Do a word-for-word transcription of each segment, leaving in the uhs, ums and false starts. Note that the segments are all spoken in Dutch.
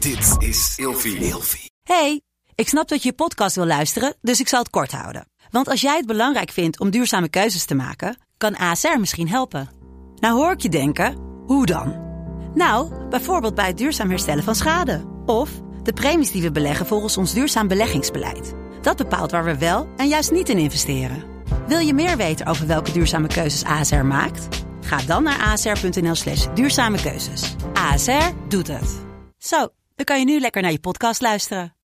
Dit is Ilfie. Ilfie. Hey, ik snap dat je je podcast wil luisteren, dus ik zal het kort houden. Want als jij het belangrijk vindt om duurzame keuzes te maken, kan A S R misschien helpen. Nou hoor ik je denken, hoe dan? Nou, bijvoorbeeld bij het duurzaam herstellen van schade. Of de premies die we beleggen volgens ons duurzaam beleggingsbeleid. Dat bepaalt waar we wel en juist niet in investeren. Wil je meer weten over welke duurzame keuzes A S R maakt? Ga dan naar asr.nl slash duurzame keuzes. A S R doet het. Zo, dan kan je nu lekker naar je podcast luisteren.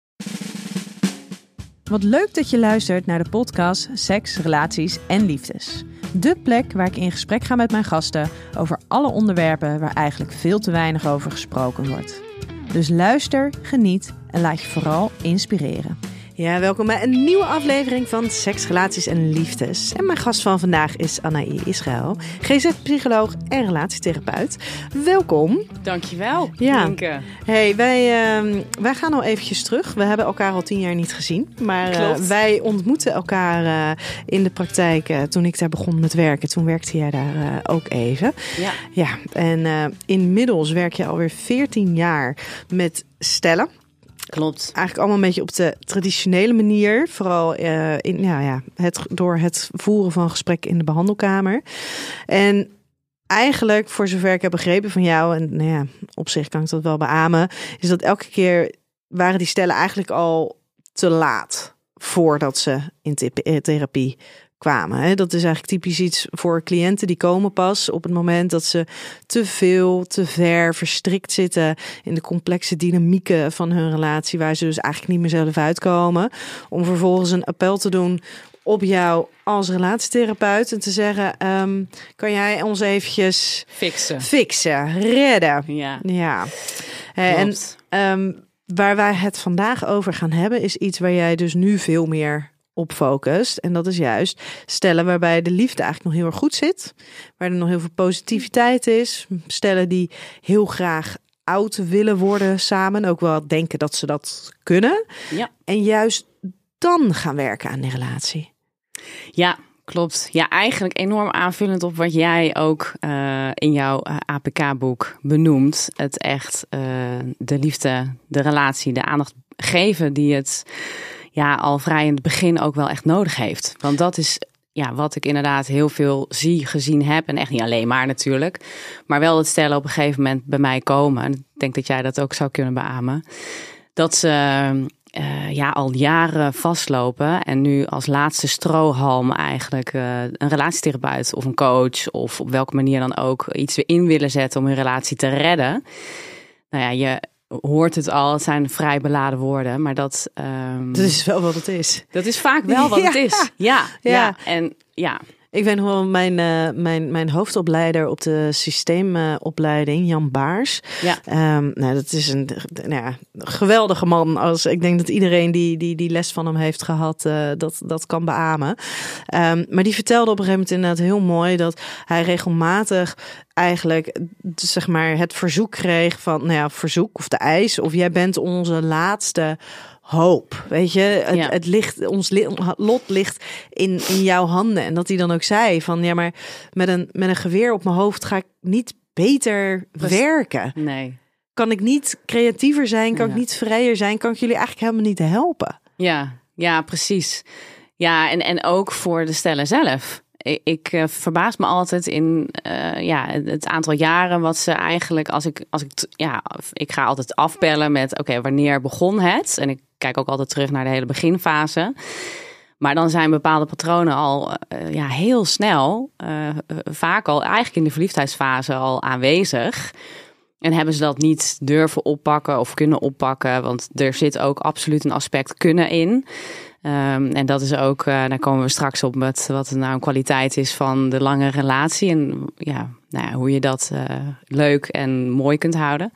Wat leuk dat je luistert naar de podcast Seks, Relaties en Liefdes. De plek waar ik in gesprek ga met mijn gasten over alle onderwerpen waar eigenlijk veel te weinig over gesproken wordt. Dus luister, geniet en laat je vooral inspireren. Ja, welkom bij een nieuwe aflevering van Seks, Relaties en Liefdes. En mijn gast van vandaag is Anaï Israël, G Z-psycholoog en relatietherapeut. Welkom. Dankjewel, ja. Nienke. Hey, wij, uh, wij gaan al eventjes terug. We hebben elkaar al tien jaar niet gezien. Maar uh, wij ontmoeten elkaar uh, in de praktijk uh, toen ik daar begon met werken. Toen werkte jij daar uh, ook even. Ja. Ja, en uh, inmiddels werk je alweer veertien jaar met stellen. Klopt. Eigenlijk allemaal een beetje op de traditionele manier. Vooral uh, in, ja, ja, het, door het voeren van gesprekken in de behandelkamer. En eigenlijk, voor zover ik heb begrepen van jou, en nou ja, op zich kan ik dat wel beamen, is dat elke keer waren die stellen eigenlijk al te laat voordat ze in te- therapie kwamen. Hè? Dat is eigenlijk typisch iets voor cliënten die komen pas op het moment dat ze te veel, te ver verstrikt zitten in de complexe dynamieken van hun relatie, waar ze dus eigenlijk niet meer zelf uitkomen. Om vervolgens een appel te doen op jou als relatietherapeut en te zeggen, um, kan jij ons eventjes fixen, fixen redden? Ja. Ja. En um, waar wij het vandaag over gaan hebben is iets waar jij dus nu veel meer op focust. En dat is juist stellen waarbij de liefde eigenlijk nog heel erg goed zit. Waar er nog heel veel positiviteit is. Stellen die heel graag oud willen worden samen. Ook wel denken dat ze dat kunnen. Ja. En juist dan gaan werken aan de relatie. Ja, klopt. Ja, eigenlijk enorm aanvullend op wat jij ook uh, in jouw uh, A P K-boek benoemt. Het echt uh, de liefde, de relatie, de aandacht geven die het ja, al vrij in het begin ook wel echt nodig heeft. Want dat is ja, wat ik inderdaad heel veel zie, gezien heb. En echt niet alleen maar natuurlijk. Maar wel dat stellen op een gegeven moment bij mij komen. En ik denk dat jij dat ook zou kunnen beamen. Dat ze uh, ja, al jaren vastlopen. En nu als laatste strohalm eigenlijk uh, een relatietherapeut of een coach, of op welke manier dan ook, iets weer in willen zetten om hun relatie te redden. Nou ja, je hoort het al, het zijn vrij beladen woorden, maar dat Um, dat is wel wat het is. Dat is vaak wel wat ja. het is. Ja, ja, ja. En ja. Ik weet nog wel, mijn, uh, mijn, mijn hoofdopleider op de systeemopleiding, uh, Jan Baars. Ja. Um, nou, dat is een nou ja, geweldige man. Als, ik denk dat iedereen die, die, die les van hem heeft gehad, uh, dat, dat kan beamen. Um, maar die vertelde op een gegeven moment inderdaad heel mooi dat hij regelmatig eigenlijk zeg maar het verzoek kreeg van, nou ja, verzoek of de eis, of jij bent onze laatste hoop, weet je, het, ja. het ligt, ons li- lot ligt in, in jouw handen. En dat hij dan ook zei van, ja, maar met een, met een geweer op mijn hoofd ga ik niet beter Precies. werken. Nee. Kan ik niet creatiever zijn? Kan ja. ik niet vrijer zijn? Kan ik jullie eigenlijk helemaal niet helpen? Ja, ja, precies. Ja, en, en ook voor de stellen zelf. Ik, ik uh, verbaas me altijd in uh, ja, het aantal jaren wat ze eigenlijk, als ik, als ik, ja, ik ga altijd afbellen met, oké, okay, wanneer begon het? En ik kijk ook altijd terug naar de hele beginfase. Maar dan zijn bepaalde patronen al uh, ja, heel snel, uh, vaak al eigenlijk in de verliefdheidsfase al aanwezig. En hebben ze dat niet durven oppakken of kunnen oppakken, want er zit ook absoluut een aspect kunnen in. Um, en dat is ook, uh, daar komen we straks op met wat nou een kwaliteit is van de lange relatie. En ja, nou ja, hoe je dat uh, leuk en mooi kunt houden.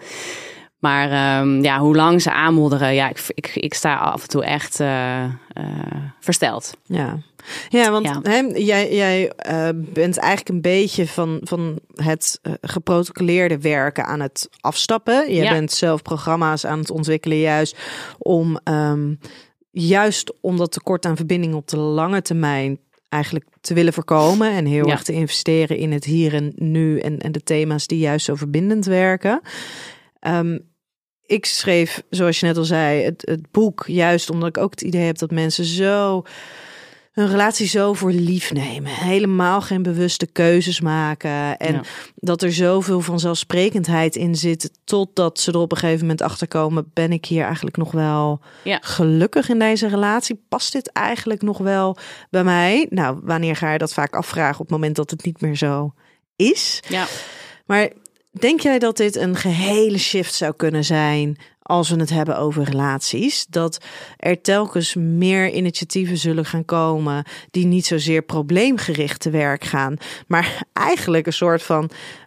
Maar um, ja, hoe lang ze aanmodderen, ja, ik, ik, ik sta af en toe echt uh, uh, versteld. Ja, ja want ja. Hè, jij, jij uh, bent eigenlijk een beetje van, van het uh, geprotocoleerde werken aan het afstappen. Je ja. bent zelf programma's aan het ontwikkelen juist om Um, Juist om dat tekort aan verbinding op de lange termijn eigenlijk te willen voorkomen. En heel ja. erg te investeren in het hier en nu. En, en de thema's die juist zo verbindend werken. Um, ik schreef, zoals je net al zei, het, het boek juist omdat ik ook het idee heb dat mensen zo hun relatie zo voor lief nemen. Helemaal geen bewuste keuzes maken. En ja. dat er zoveel vanzelfsprekendheid in zit, totdat ze er op een gegeven moment achter komen, ben ik hier eigenlijk nog wel ja. gelukkig in deze relatie? Past dit eigenlijk nog wel bij mij? Nou, wanneer ga je dat vaak afvragen? Op het moment dat het niet meer zo is. Ja. Maar denk jij dat dit een gehele shift zou kunnen zijn als we het hebben over relaties? Dat er telkens meer initiatieven zullen gaan komen die niet zozeer probleemgericht te werk gaan, maar eigenlijk een soort van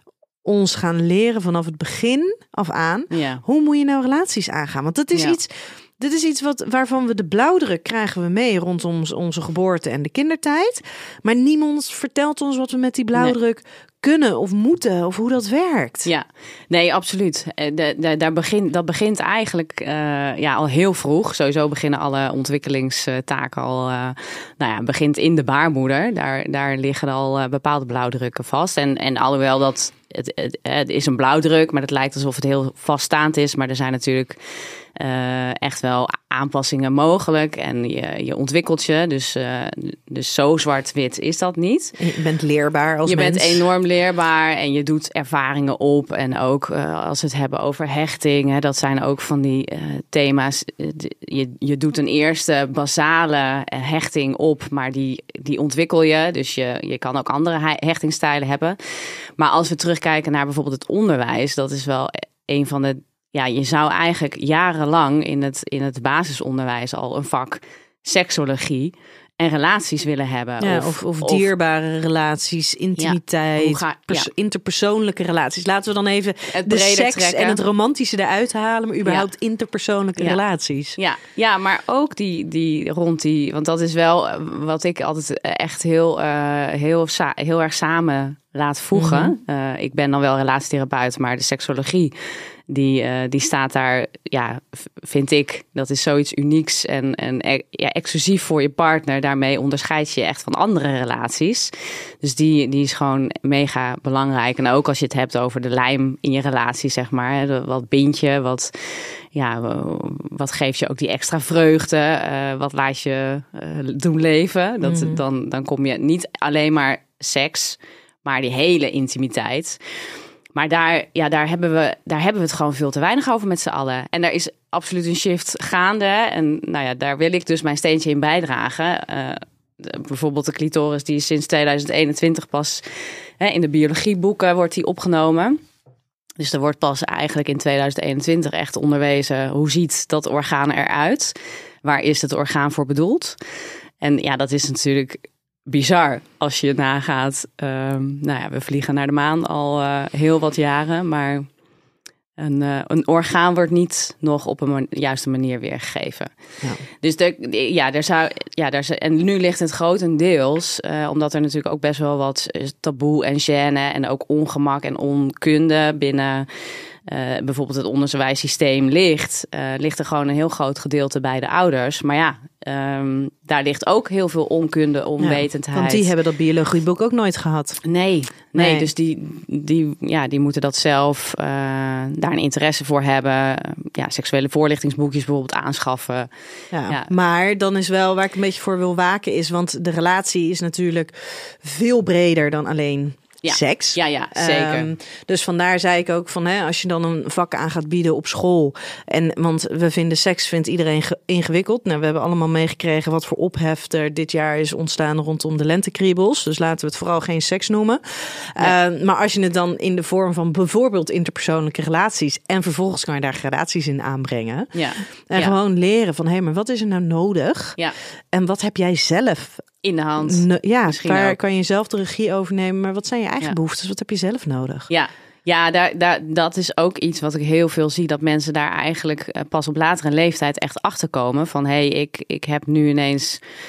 ons gaan leren vanaf het begin af aan. Ja. Hoe moet je nou relaties aangaan? Want dat is ja. iets... Dit is iets wat, waarvan we de blauwdruk krijgen we mee rondom onze geboorte en de kindertijd. Maar niemand vertelt ons wat we met die blauwdruk nee. kunnen of moeten of hoe dat werkt. Ja, nee, absoluut. De, de, daar begint, dat begint eigenlijk uh, ja, al heel vroeg. Sowieso beginnen alle ontwikkelingstaken al, uh, nou ja, begint in de baarmoeder. Daar, daar liggen al uh, bepaalde blauwdrukken vast. En, en alhoewel dat, het, het, het is een blauwdruk, maar het lijkt alsof het heel vaststaand is. Maar er zijn natuurlijk Uh, echt wel aanpassingen mogelijk en je, je ontwikkelt je. Dus, uh, dus zo zwart-wit is dat niet. Je bent leerbaar als je mens. Je bent enorm leerbaar en je doet ervaringen op. En ook uh, als we het hebben over hechting, hè, dat zijn ook van die uh, thema's. Je, je doet een eerste basale hechting op, maar die, die ontwikkel je. Dus je, je kan ook andere hechtingstijlen hebben. Maar als we terugkijken naar bijvoorbeeld het onderwijs, dat is wel een van de... Ja, je zou eigenlijk jarenlang in het, in het basisonderwijs al een vak seksologie en relaties willen hebben. Ja, of, of, of dierbare of, relaties, intimiteit, ja, ga, pers- ja. interpersoonlijke relaties. Laten we dan even het de seks trekken. En het romantische eruit halen, maar überhaupt ja. interpersoonlijke ja. relaties. Ja, ja, maar ook die, die rond die, want dat is wel wat ik altijd echt heel, uh, heel, sa- heel erg samen laat voegen. Mm-hmm. Uh, ik ben dan wel relatietherapeut, maar de seksologie, Die, uh, die staat daar, ja, vind ik, dat is zoiets unieks en, en ja, exclusief voor je partner. Daarmee onderscheid je je echt van andere relaties. Dus die, die is gewoon mega belangrijk. En ook als je het hebt over de lijm in je relatie, zeg maar. Wat bind je, wat, ja, wat geeft je ook die extra vreugde? Uh, wat laat je uh, doen leven? Dat, mm-hmm. dan, dan kom je niet alleen maar seks, maar die hele intimiteit. Maar daar, ja, daar, hebben we, daar hebben we het gewoon veel te weinig over met z'n allen. En er is absoluut een shift gaande. En nou ja, daar wil ik dus mijn steentje in bijdragen. Uh, de, bijvoorbeeld de clitoris, die is sinds tweeduizend eenentwintig pas hè, in de biologieboeken wordt die opgenomen. Dus er wordt pas eigenlijk in tweeduizend eenentwintig echt onderwezen, hoe ziet dat orgaan eruit? Waar is het orgaan voor bedoeld? En ja, dat is natuurlijk bizar als je nagaat. Um, nou ja, we vliegen naar de maan al uh, heel wat jaren, maar een, uh, een orgaan wordt niet nog op een man- juiste manier weergegeven. Ja. Dus de, ja, daar zou, ja, daar zou, en nu ligt het grotendeels, uh, omdat er natuurlijk ook best wel wat taboe en gêne en ook ongemak en onkunde binnen Uh, bijvoorbeeld het onderwijssysteem ligt, uh, ligt er gewoon een heel groot gedeelte bij de ouders. Maar ja, um, daar ligt ook heel veel onkunde, onwetendheid. Ja, want die hebben dat biologieboek ook nooit gehad. Nee, nee, nee. Dus die, die, ja, die moeten dat zelf uh, daar een interesse voor hebben. Ja, seksuele voorlichtingsboekjes bijvoorbeeld aanschaffen. Ja, ja. Maar dan is wel waar ik een beetje voor wil waken is, want de relatie is natuurlijk veel breder dan alleen Ja. seks. Ja, ja, zeker. Um, dus vandaar zei ik ook van, hè, als je dan een vak aan gaat bieden op school. En want we vinden seks, vindt iedereen ge- ingewikkeld. Nou, we hebben allemaal meegekregen wat voor ophef er dit jaar is ontstaan rondom de lentekriebels. Dus laten we het vooral geen seks noemen. Ja. Uh, maar als je het dan in de vorm van bijvoorbeeld interpersoonlijke relaties en vervolgens kan je daar gradaties in aanbrengen. Ja. En ja. gewoon leren van, hé, hey, maar wat is er nou nodig? Ja. En wat heb jij zelf in de hand? No, ja, waar ook. kan je zelf de regie overnemen. Maar wat zijn je eigen ja. behoeftes? Wat heb je zelf nodig? Ja, ja daar, daar, dat is ook iets wat ik heel veel zie. Dat mensen daar eigenlijk pas op latere leeftijd echt achter komen. Van hé, hey, ik, ik heb nu ineens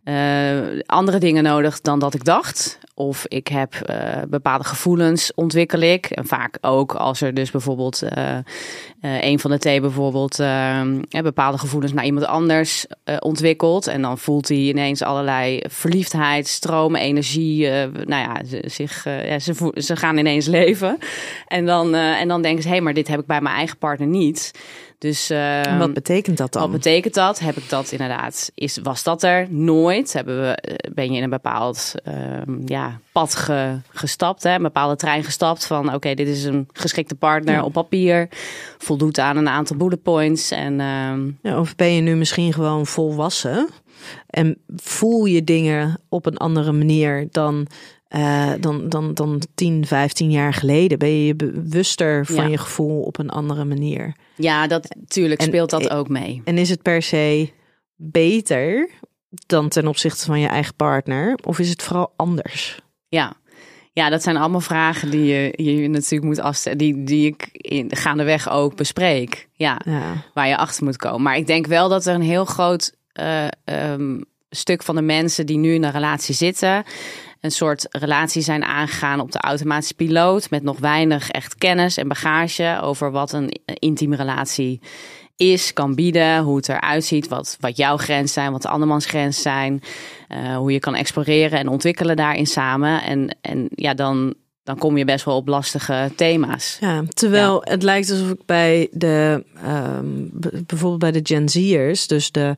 uh, andere dingen nodig dan dat ik dacht. Of ik heb uh, bepaalde gevoelens ontwikkel ik. En vaak ook als er dus bijvoorbeeld uh, uh, een van de twee bijvoorbeeld uh, bepaalde gevoelens naar iemand anders uh, ontwikkelt. En dan voelt hij ineens allerlei verliefdheid, stroom, energie. Uh, nou ja, ze, zich, uh, ja ze, vo- ze gaan ineens leven. En dan, uh, en dan denken ze, hé, hey, maar dit heb ik bij mijn eigen partner niet. Dus, uh, en wat betekent dat dan? Wat betekent dat? Heb ik dat inderdaad? Is, was dat er nooit? Hebben we, ben je in een bepaald uh, ja, pad ge, gestapt, hè? Een bepaalde trein gestapt van oké, okay, dit is een geschikte partner ja. op papier. Voldoet aan een aantal bullet points. En, uh, ja, of ben je nu misschien gewoon volwassen en voel je dingen op een andere manier dan... Uh, dan, dan, dan tien, vijftien jaar geleden ben je je bewuster van ja. je gevoel op een andere manier. Ja, dat natuurlijk speelt dat ook mee. En is het per se beter dan ten opzichte van je eigen partner? Of is het vooral anders? Ja, ja dat zijn allemaal vragen die je, je natuurlijk moet afstellen. Die, die ik in, gaandeweg ook bespreek. Ja, ja, waar je achter moet komen. Maar ik denk wel dat er een heel groot uh, um, stuk van de mensen die nu in een relatie zitten... een soort relatie zijn aangegaan op de automatische piloot... met nog weinig echt kennis en bagage over wat een intieme relatie is, kan bieden... hoe het eruit ziet, wat, wat jouw grenzen zijn, wat de andermans grenzen zijn... Uh, hoe je kan exploreren en ontwikkelen daarin samen. En, en ja, dan, dan kom je best wel op lastige thema's. Ja, terwijl ja. het lijkt alsof ik bij de... Um, b- bijvoorbeeld bij de Gen Z'ers, dus de...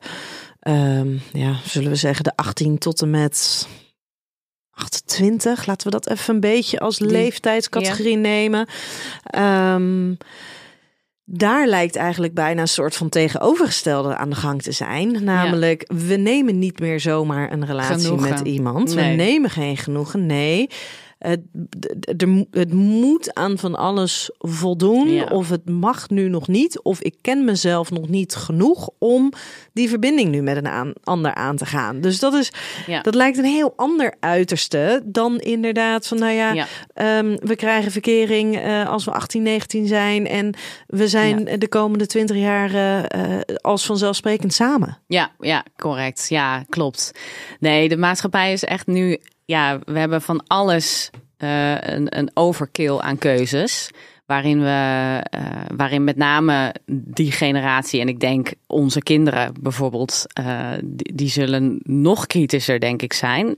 Um, ja, zullen we zeggen de achttien tot en met... achtentwintig, laten we dat even een beetje als Die, leeftijdscategorie ja. nemen. Um, daar lijkt eigenlijk bijna een soort van tegenovergestelde aan de gang te zijn. Namelijk, ja. we nemen niet meer zomaar een relatie genoegen. met iemand. Nee. We nemen geen genoegen, nee. Het, het, het moet aan van alles voldoen. Ja. Of het mag nu nog niet. Of ik ken mezelf nog niet genoeg om die verbinding nu met een aan, ander aan te gaan. Dus dat is, ja. dat lijkt een heel ander uiterste dan inderdaad van nou ja, ja. Um, we krijgen verkering uh, als we achttien, negentien zijn en we zijn ja. de komende twintig jaar uh, als vanzelfsprekend samen. Ja, ja, correct. Ja, klopt. Nee, de maatschappij is echt nu. Ja, we hebben van alles uh, een, een overkill aan keuzes. Waarin we, uh, waarin met name die generatie, en ik denk onze kinderen bijvoorbeeld, uh, die, die zullen nog kritischer, denk ik, zijn.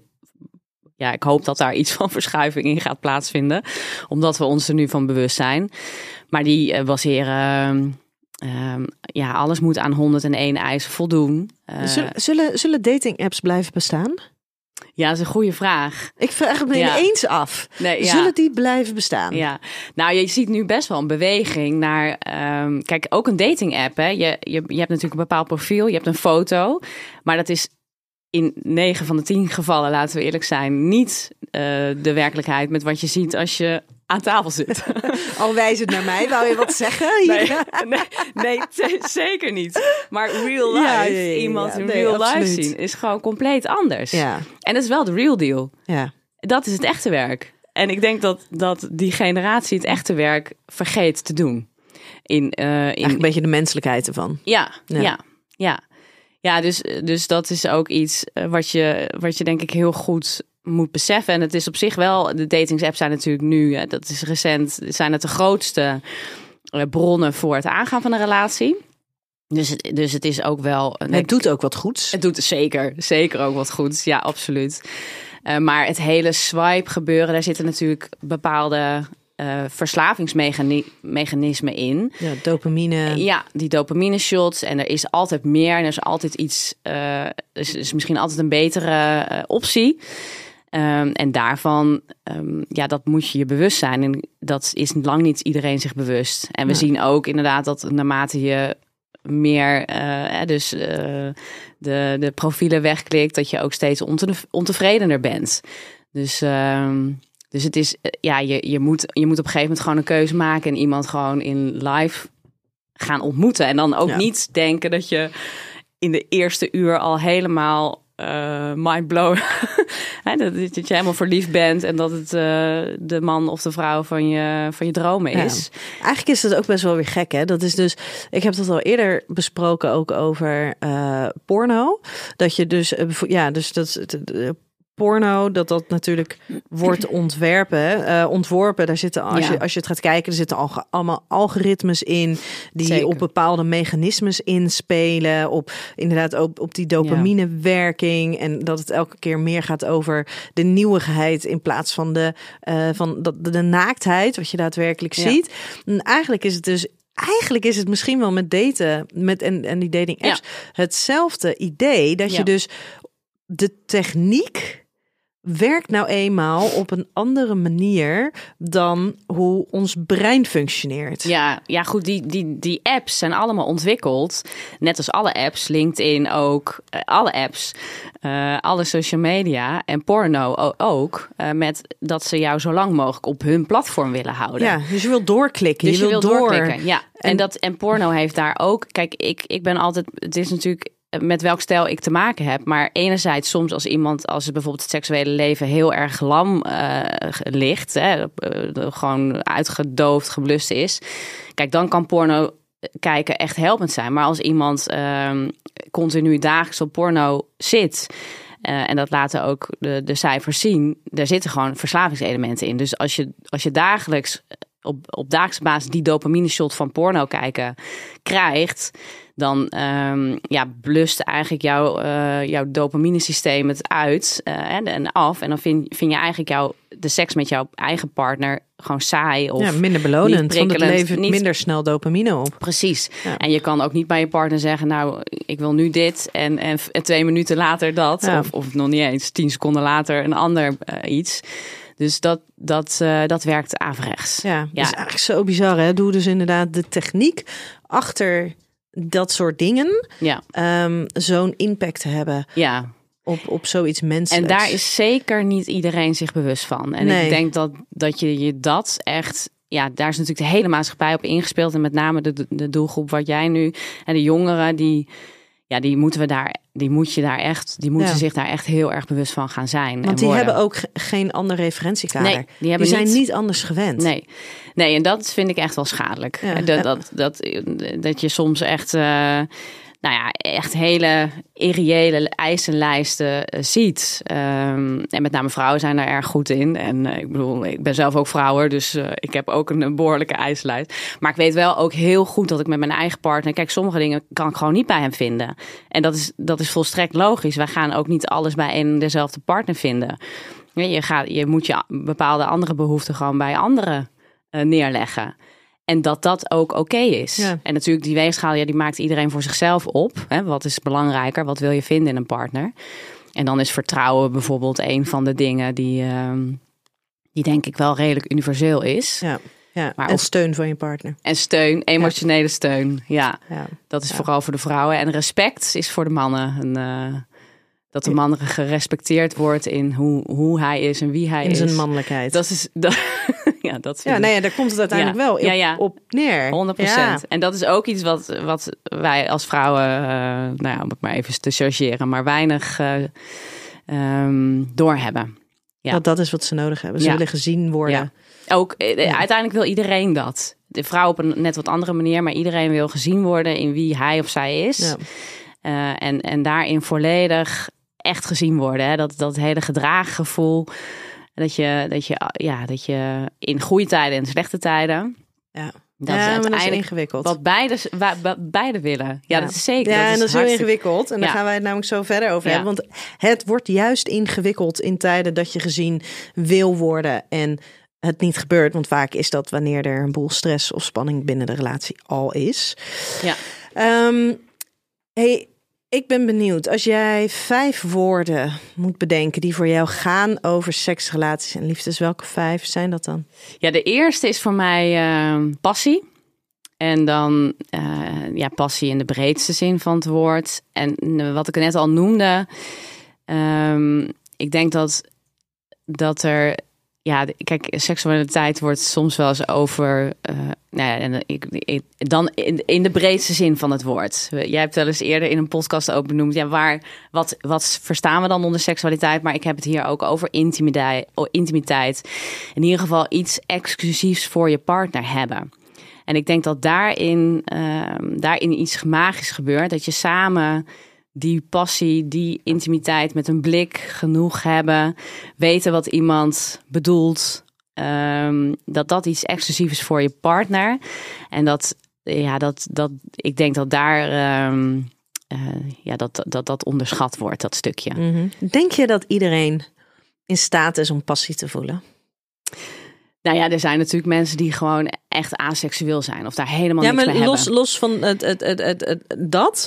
Ja, ik hoop dat daar iets van verschuiving in gaat plaatsvinden. Omdat we ons er nu van bewust zijn. Maar die uh, baseren... Uh, ja, alles moet aan honderdéén eisen voldoen. Uh, zullen, zullen, zullen dating apps blijven bestaan? Ja, dat is een goede vraag. Ik vraag het me ja. ineens af. Nee, ja. Zullen die blijven bestaan? Ja, nou, je ziet nu best wel een beweging naar... Um, kijk, ook een dating app. Hè. Je, je, je hebt natuurlijk een bepaald profiel, je hebt een foto. Maar dat is in negen van de tien gevallen, laten we eerlijk zijn... niet uh, de werkelijkheid met wat je ziet als je aan tafel zit. Al wijs het naar mij, wou je wat zeggen? Nee, nee, nee t- zeker niet. Maar real life, ja, ja, ja, iemand ja, in nee, real absoluut. life zien, is gewoon compleet anders. Ja. En dat is wel de real deal. Ja. Dat is het echte werk. En ik denk dat, dat die generatie het echte werk vergeet te doen. In, uh, in... Eigenlijk een beetje de menselijkheid ervan. Ja, ja, ja. ja. ja dus, dus dat is ook iets wat je, wat je denk ik heel goed moet beseffen. En het is op zich wel, de datingsapps zijn natuurlijk nu, dat is recent, zijn het de grootste bronnen voor het aangaan van een relatie. Dus het, dus het is ook wel... Het ik, doet ook wat goeds. Het doet zeker, zeker ook wat goeds. Ja, absoluut. Uh, maar het hele swipe gebeuren, daar zitten natuurlijk bepaalde uh, verslavingsmechanismen in. Ja, dopamine. Ja, die dopamine shots. En er is altijd meer. En er is altijd iets, uh, er is, is misschien altijd een betere uh, optie. Um, en daarvan, um, ja, dat moet je je bewust zijn. En dat is lang niet iedereen zich bewust. En we ja. zien ook inderdaad dat naarmate je meer, uh, dus uh, de, de profielen wegklikt, dat je ook steeds onte- ontevredener bent. Dus, um, dus het is, uh, ja, je, je, moet, je moet op een gegeven moment gewoon een keuze maken en iemand gewoon in live gaan ontmoeten. En dan ook ja. niet denken dat je in de eerste uur al helemaal uh, mind blow. dat, dat je helemaal verliefd bent en dat het uh, de man of de vrouw van je, van je dromen is. Ja. Eigenlijk is het ook best wel weer gek, hè? Dat is dus, ik heb dat al eerder besproken ook over uh, porno. Dat je dus, uh, ja, dus dat uh, porno, dat dat natuurlijk wordt ontwerpen, uh, ontworpen. Daar zitten, als, ja. je, als je het gaat kijken, er zitten al, allemaal algoritmes in die Zeker. op bepaalde mechanismes inspelen. Op inderdaad ook op die dopaminewerking. Ja. En dat het elke keer meer gaat over de nieuwigheid in plaats van de, uh, van de, de naaktheid, wat je daadwerkelijk ja. ziet. En eigenlijk is het dus Eigenlijk is het misschien wel met daten met en, en die dating apps ja. hetzelfde idee. Dat ja. je dus de techniek werkt nou eenmaal op een andere manier dan hoe ons brein functioneert. Ja, ja goed, die, die, die apps zijn allemaal ontwikkeld. Net als alle apps, LinkedIn ook, uh, alle apps, uh, alle social media en porno ook. Uh, met dat ze jou zo lang mogelijk op hun platform willen houden. Ja, dus je wilt doorklikken. Dus je, je wilt wilt door. doorklikken, ja. En, en, dat, en porno heeft daar ook... Kijk, ik, ik ben altijd... Het is natuurlijk... met welk stijl ik te maken heb. Maar enerzijds soms als iemand, als het bijvoorbeeld het seksuele leven heel erg lam uh, ligt, hè, uh, gewoon uitgedoofd, geblust is. Kijk, dan kan porno kijken echt helpend zijn. Maar als iemand uh, continu dagelijks op porno zit, uh, en dat laten ook de, de cijfers zien, daar zitten gewoon verslavingselementen in. Dus als je, als je dagelijks op, op dagelijkse basis die dopamine shot van porno kijken krijgt, dan um, ja, blust eigenlijk jouw, uh, jouw dopaminesysteem het uit uh, en, en af. En dan vind, vind je eigenlijk jouw, de seks met jouw eigen partner gewoon saai of ja, minder belonend, want het levert niet minder snel dopamine op. Precies. Ja. En je kan ook niet bij je partner zeggen, nou, ik wil nu dit en, en, en twee minuten later dat. Ja. Of, of nog niet eens, tien seconden later een ander uh, iets. Dus dat, dat, uh, dat werkt averechts. Ja, ja, dat is eigenlijk zo bizar, hè? Doe dus inderdaad de techniek achter dat soort dingen ja. um, zo'n impact te hebben ja. op, op zoiets menselijks. En daar is zeker niet iedereen zich bewust van. En nee. ik denk dat, dat je je dat echt... Ja, daar is natuurlijk de hele maatschappij op ingespeeld. En met name de, de doelgroep wat jij nu... En de jongeren, die, ja, die moeten we daar... Die moet je daar echt, die moeten ja. zich daar echt heel erg bewust van gaan zijn. Want en die worden. hebben ook geen ander referentiekader. Nee, die, hebben die zijn niet, niet anders gewend. Nee. nee, en dat vind ik echt wel schadelijk. Ja. Dat, dat, dat, dat je soms echt, uh, nou ja, echt hele irreële eisenlijsten uh, ziet. Um, en met name vrouwen zijn daar erg goed in. En uh, ik bedoel, ik ben zelf ook vrouwer, dus uh, ik heb ook een, een behoorlijke eisenlijst. Maar ik weet wel ook heel goed dat ik met mijn eigen partner... Kijk, sommige dingen kan ik gewoon niet bij hem vinden. En dat is, dat is volstrekt logisch. Wij gaan ook niet alles bij een en dezelfde partner vinden. Je, gaat, je moet je bepaalde andere behoeften gewoon bij anderen uh, neerleggen. En dat dat ook oké okay is. Ja. En natuurlijk die weegschaal, ja, die maakt iedereen voor zichzelf op. Hè? Wat is belangrijker? Wat wil je vinden in een partner? En dan is vertrouwen bijvoorbeeld een van de dingen die, uh, die denk ik wel redelijk universeel is. Ja. Ja, maar en ook, steun van je partner. En steun, emotionele ja. steun. Ja, ja. dat is ja. vooral voor de vrouwen. En respect is voor de mannen. Een, uh, dat de man gerespecteerd wordt in hoe, hoe hij is en wie hij in is. In zijn mannelijkheid. Dat is... Dat, ja, dat ja, nee, daar komt het uiteindelijk ja. wel op, ja, ja. op neer. honderd procent. Ja. En dat is ook iets wat, wat wij als vrouwen, uh, nou ja, om het maar even te chargeren, maar weinig uh, um, doorhebben. Ja. Dat dat is wat ze nodig hebben. Ze ja. willen gezien worden. Ja. Ook, ja. uiteindelijk wil iedereen dat. De vrouw op een net wat andere manier, maar iedereen wil gezien worden in wie hij of zij is. Ja. Uh, en, en daarin volledig echt gezien worden. Hè? Dat, dat hele gedraaggevoel. Dat je, dat, je, ja, dat je in goede tijden en slechte tijden. Ja. Dat ja, is uiteindelijk dat is ingewikkeld. Wat beide, wa, beide willen. Ja, ja, dat is zeker. Ja, dat en is dat is heel ingewikkeld. En daar ja. gaan wij het namelijk zo verder over ja. hebben. Want het wordt juist ingewikkeld in tijden dat je gezien wil worden en het niet gebeurt. Want vaak is dat wanneer er een boel stress of spanning binnen de relatie al is. Ja. Um, hey, ik ben benieuwd. Als jij vijf woorden moet bedenken die voor jou gaan over seks, relaties en liefdes, welke vijf zijn dat dan? Ja, de eerste is voor mij uh, passie. En dan uh, ja, passie in de breedste zin van het woord. En uh, wat ik net al noemde. Um, ik denk dat, dat er Ja, kijk, seksualiteit wordt soms wel eens over... Uh, nou ja, en ik, ik, dan in, in de breedste zin van het woord. Jij hebt wel eens eerder in een podcast ook benoemd... Ja, waar, wat, wat verstaan we dan onder seksualiteit? Maar ik heb het hier ook over intimiteit. intimiteit. In ieder geval iets exclusiefs voor je partner hebben. En ik denk dat daarin, uh, daarin iets magisch gebeurt. Dat je samen... die passie, die intimiteit met een blik genoeg hebben. Weten wat iemand bedoelt. Um, dat dat iets exclusiefs is voor je partner. En dat, ja, dat, dat ik denk dat daar, um, uh, ja, dat, dat dat onderschat wordt, dat stukje. Mm-hmm. Denk je dat iedereen in staat is om passie te voelen? Nou ja, er zijn natuurlijk mensen die gewoon echt aseksueel zijn. Of daar helemaal ja, niks maar mee los, hebben. los van het, het, het, het, het, dat...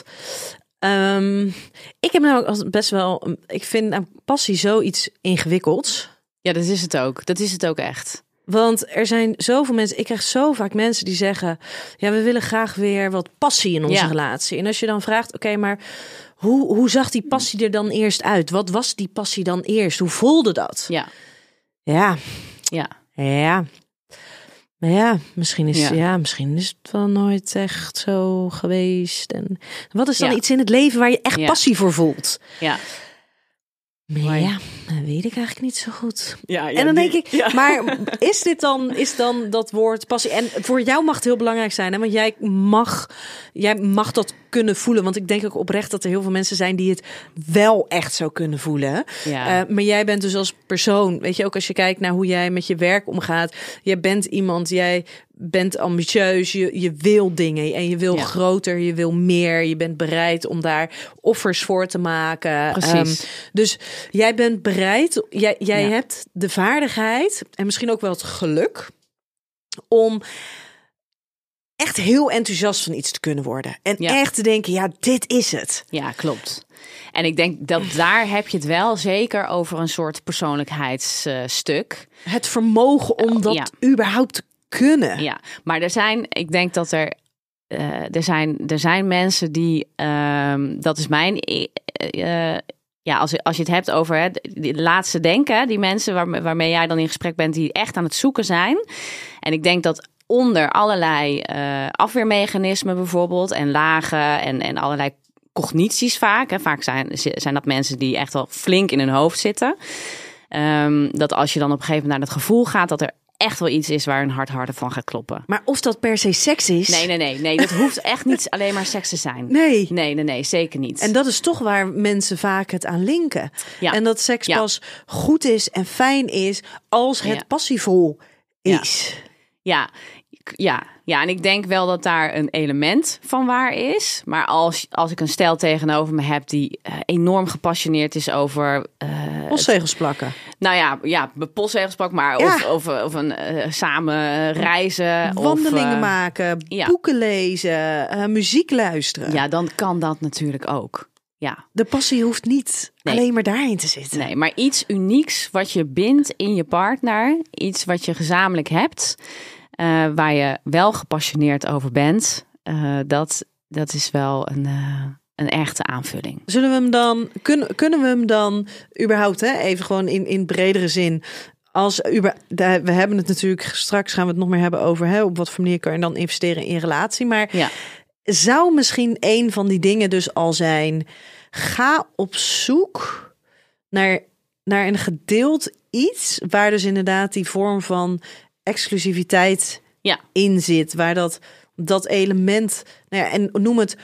Um, ik heb nou ook best wel... Ik vind nou, passie zoiets ingewikkelds. Ja, dat is het ook. Dat is het ook echt. Want er zijn zoveel mensen... Ik krijg zo vaak mensen die zeggen... Ja, we willen graag weer wat passie in onze ja. relatie. En als je dan vraagt... Oké, okay, maar hoe, hoe zag die passie er dan eerst uit? Wat was die passie dan eerst? Hoe voelde dat? Ja. Ja. Ja. Ja. Maar ja, misschien is, ja. ja, misschien is het wel nooit echt zo geweest. En wat is dan ja. iets in het leven waar je echt ja. passie voor voelt? Ja. Maar ja, dat weet ik eigenlijk niet zo goed. Ja, ja, en dan die, denk ik, ja. maar is dit dan, is dan dat woord passie? En voor jou mag het heel belangrijk zijn, hè? Want jij mag, jij mag dat kunnen voelen. Want ik denk ook oprecht dat er heel veel mensen zijn die het wel echt zo kunnen voelen. Ja. Uh, maar jij bent dus als persoon, weet je, ook als je kijkt naar hoe jij met je werk omgaat. Jij bent iemand, jij bent ambitieus, je, je wil dingen en je wil ja. groter, je wil meer. Je bent bereid om daar offers voor te maken. Precies. Um, dus jij bent bereid, jij, jij ja. hebt de vaardigheid en misschien ook wel het geluk om echt heel enthousiast van iets te kunnen worden. En ja. echt te denken, ja, dit is het. Ja, klopt. En ik denk dat daar heb je het wel zeker over een soort persoonlijkheidsstuk. Uh, het vermogen om dat ja. überhaupt te kunnen. Ja, maar er zijn, ik denk dat er, uh, er, zijn, er zijn mensen die, uh, dat is mijn... Uh, Ja, als, als je het hebt over hè, de laatste denken, die mensen waar, waarmee jij dan in gesprek bent, die echt aan het zoeken zijn. En ik denk dat onder allerlei uh, afweermechanismen bijvoorbeeld en lagen en, en allerlei cognities vaak. Hè, vaak zijn, zijn dat mensen die echt wel flink in hun hoofd zitten. Um, dat als je dan op een gegeven moment naar het gevoel gaat dat er echt wel iets is waar een hart harder van gaat kloppen. Maar of dat per se seks is? Nee, nee, nee. nee dat hoeft echt niet alleen maar seks te zijn. Nee. Nee, nee, nee. Zeker niet. En dat is toch waar mensen vaak het aan linken. Ja. En dat seks ja. pas goed is en fijn is als het ja. passievol is. Ja. Ja. Ja, en ik denk wel dat daar een element van waar is. Maar als, als ik een stel tegenover me heb die uh, enorm gepassioneerd is over... Uh, postzegels plakken. Nou ja, ja postzegels plakken, maar ja. of, of, of een uh, samen reizen. Wandelingen of, uh, maken, ja. boeken lezen, uh, muziek luisteren. Ja, dan kan dat natuurlijk ook. Ja. De passie hoeft niet nee. alleen maar daarin te zitten. Nee, maar iets unieks wat je bindt in je partner. Iets wat je gezamenlijk hebt... Uh, waar je wel gepassioneerd over bent, uh, dat, dat is wel een, uh, een echte aanvulling. Zullen we hem dan, kunnen, kunnen we hem dan überhaupt, hè, even gewoon in, in bredere zin, als uber, we hebben het natuurlijk, straks gaan we het nog meer hebben over, hè, op wat voor manier kan je dan investeren in relatie, maar ja. zou misschien een van die dingen dus al zijn, ga op zoek naar, naar een gedeeld iets, waar dus inderdaad die vorm van exclusiviteit ja. in zit, waar dat, dat element, nou ja, en noem het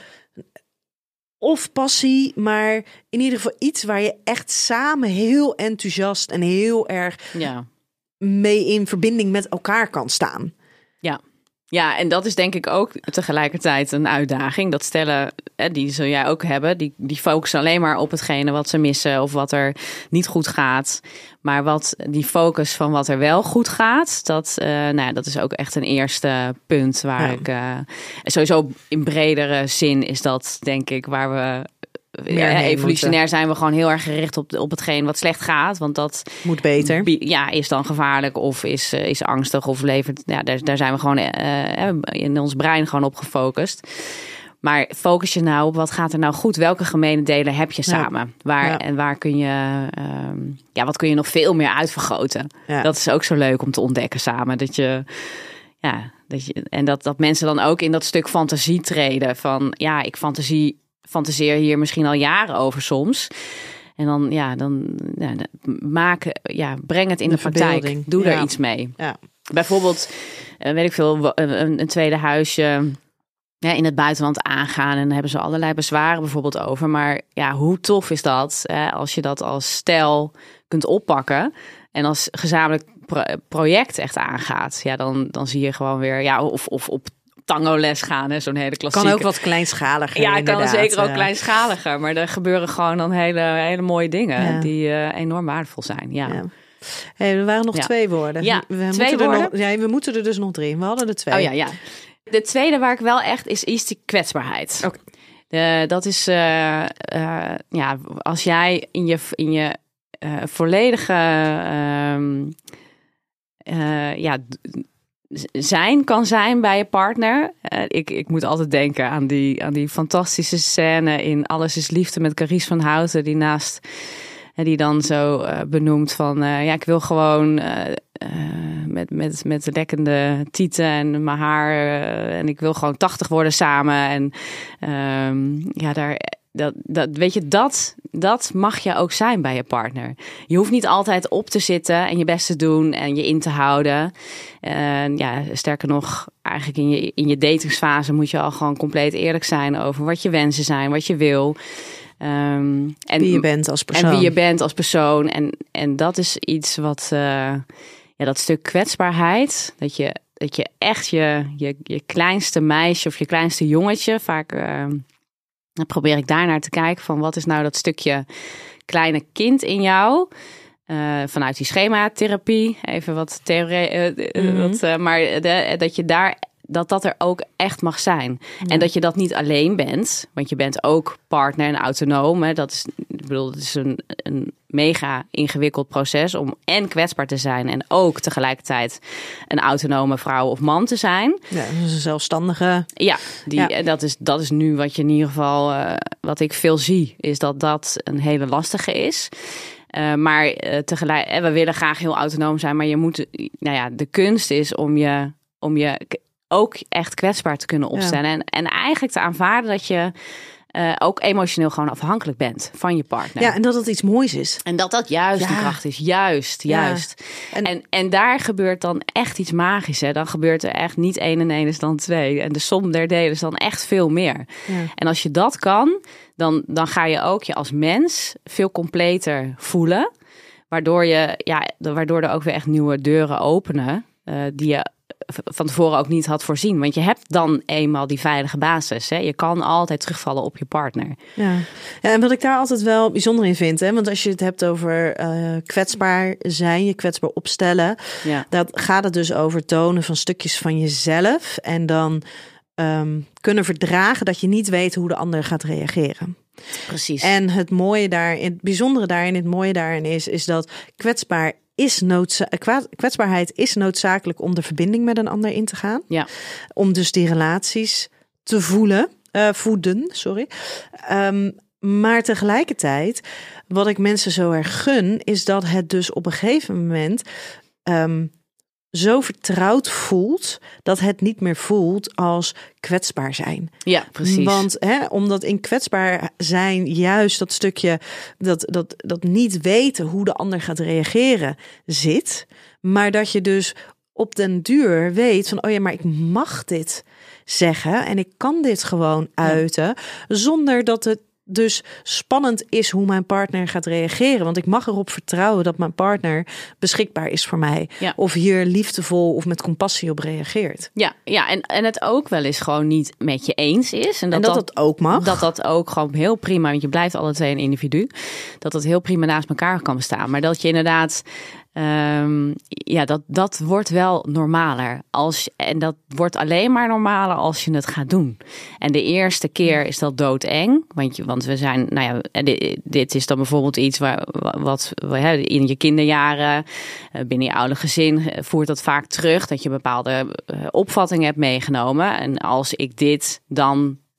of passie, maar in ieder geval iets waar je echt samen heel enthousiast en heel erg ja. mee in verbinding met elkaar kan staan. Ja. Ja, en dat is denk ik ook tegelijkertijd een uitdaging. Dat stellen, die zul jij ook hebben, die, die focussen alleen maar op hetgene wat ze missen of wat er niet goed gaat. Maar wat die focus van wat er wel goed gaat, dat, uh, nou ja, dat is ook echt een eerste punt waar ja. ik... Uh, sowieso in bredere zin is dat denk ik waar we... Ja, evolutionair moeten. Zijn we gewoon heel erg gericht op, op hetgeen wat slecht gaat. Want dat moet beter. Ja, is dan gevaarlijk of is, uh, is angstig of levert. Ja, daar, daar zijn we gewoon uh, in ons brein gewoon op gefocust. Maar focus je nou op wat gaat er nou goed? Welke gemene delen heb je samen? Ja. Waar ja. En waar kun je, um, ja, wat kun je nog veel meer uitvergroten? Ja. Dat is ook zo leuk om te ontdekken samen. Dat je, ja, dat je, en dat, dat mensen dan ook in dat stuk fantasie treden. Van ja, ik fantasie, fantaseer hier misschien al jaren over soms. En dan, ja, dan ja, maken, ja, breng het in de, de praktijk. Doe ja. er iets mee. Ja. Bijvoorbeeld, uh, weet ik veel, een, een tweede huisje. Ja, in het buitenland aangaan en daar hebben ze allerlei bezwaren bijvoorbeeld over. Maar ja, hoe tof is dat hè, als je dat als stel kunt oppakken en als gezamenlijk pro- project echt aangaat. Ja, dan, dan zie je gewoon weer, ja, of, of op tangoles gaan, hè, zo'n hele klassieke. Kan ook wat kleinschaliger. Ja, inderdaad. kan zeker ook kleinschaliger. Maar er gebeuren gewoon dan hele, hele mooie dingen ja. die uh, enorm waardevol zijn. Ja. ja. Hey, er waren nog ja. twee woorden. Ja, we twee moeten woorden. Er nog, ja, we moeten er dus nog drie. We hadden er twee. Oh ja, ja. De tweede waar ik wel echt is, is die kwetsbaarheid. Okay. De, dat is, uh, uh, ja, als jij in je, in je uh, volledige uh, uh, ja, zijn kan zijn bij je partner. Uh, ik, ik moet altijd denken aan die, aan die fantastische scène in Alles is Liefde met Carice van Houten, die naast... En die dan zo uh, benoemt van, uh, ja, ik wil gewoon uh, uh, met, met, met de lekkende tieten en mijn haar. Uh, en ik wil gewoon tachtig worden samen. En um, ja, daar, dat, dat, weet je, dat, dat mag je ook zijn bij je partner. Je hoeft niet altijd op te zitten en je best te doen en je in te houden. En ja, sterker nog, eigenlijk in je, in je datingsfase moet je al gewoon compleet eerlijk zijn over wat je wensen zijn, wat je wil. Um, en, wie je bent als persoon. En wie je bent als persoon. En, en dat is iets wat, uh, ja, dat stuk kwetsbaarheid. Dat je, dat je echt je, je, je kleinste meisje of je kleinste jongetje, vaak uh, dan probeer ik daar naar te kijken van wat is nou dat stukje kleine kind in jou. Uh, vanuit die schematherapie, even wat theorie, uh, mm-hmm. wat, uh, maar de, dat je daar... dat dat er ook echt mag zijn. Ja. En dat je dat niet alleen bent. Want je bent ook partner en autonoom. Hè. Dat is, ik bedoel, het is een, een mega ingewikkeld proces om en kwetsbaar te zijn en ook tegelijkertijd een autonome vrouw of man te zijn. Ja, dat is een zelfstandige. Ja, die, ja. Dat, is, dat is nu wat je in ieder geval, uh, wat ik veel zie, is dat dat een hele lastige is. Uh, maar uh, tegelijk, eh, we willen graag heel autonoom zijn, maar je moet, nou ja, de kunst is om je, om je ook echt kwetsbaar te kunnen opstellen. Ja. En, en eigenlijk te aanvaarden dat je uh, ook emotioneel gewoon afhankelijk bent van je partner. Ja, en dat het iets moois is. En dat dat juist ja. de kracht is. Juist, juist. Ja. En, en, en daar gebeurt dan echt iets magisch. Hè? Dan gebeurt er echt niet één en één is dan twee. En de som der delen is dan echt veel meer. Ja. En als je dat kan, dan, dan ga je ook je als mens veel completer voelen. Waardoor, je, ja, waardoor er ook weer echt nieuwe deuren openen. Uh, die je van tevoren ook niet had voorzien. Want je hebt dan eenmaal die veilige basis. Hè? Je kan altijd terugvallen op je partner. Ja. Ja, en wat ik daar altijd wel bijzonder in vind. Hè? Want als je het hebt over uh, kwetsbaar zijn, je kwetsbaar opstellen. Ja. Dat gaat het dus over tonen van stukjes van jezelf. En dan um, kunnen verdragen dat je niet weet hoe de ander gaat reageren. Precies. En het mooie daarin, het bijzondere daarin, het mooie daarin is, is dat kwetsbaar is noodza- kwetsbaarheid is noodzakelijk om de verbinding met een ander in te gaan. Ja. Om dus die relaties te voelen, uh, voeden, sorry. Um, maar tegelijkertijd, wat ik mensen zo erg gun, is dat het dus op een gegeven moment um, zo vertrouwd voelt dat het niet meer voelt als kwetsbaar zijn. Ja, precies. Want hè, omdat in kwetsbaar zijn juist dat stukje dat, dat, dat niet weten hoe de ander gaat reageren zit. Maar dat je dus op den duur weet van, oh ja, maar ik mag dit zeggen en ik kan dit gewoon uiten, ja. Zonder dat het dus spannend is hoe mijn partner gaat reageren. Want ik mag erop vertrouwen dat mijn partner beschikbaar is voor mij. Ja. Of hier liefdevol of met compassie op reageert. Ja, ja en, en het ook wel eens gewoon niet met je eens is. En dat en dat, dat, dat ook mag. Dat dat ook gewoon heel prima, want je blijft alle twee een individu. Dat dat heel prima naast elkaar kan bestaan. Maar dat je inderdaad... Um, ja, dat, dat wordt wel normaler. Als, en dat wordt alleen maar normaler als je het gaat doen. En de eerste keer is dat doodeng. Want, je, want we zijn, nou ja, dit, dit is dan bijvoorbeeld iets waar, wat in je kinderjaren, binnen je oude gezin, voert dat vaak terug. Dat je bepaalde opvattingen hebt meegenomen. En als ik dit, dan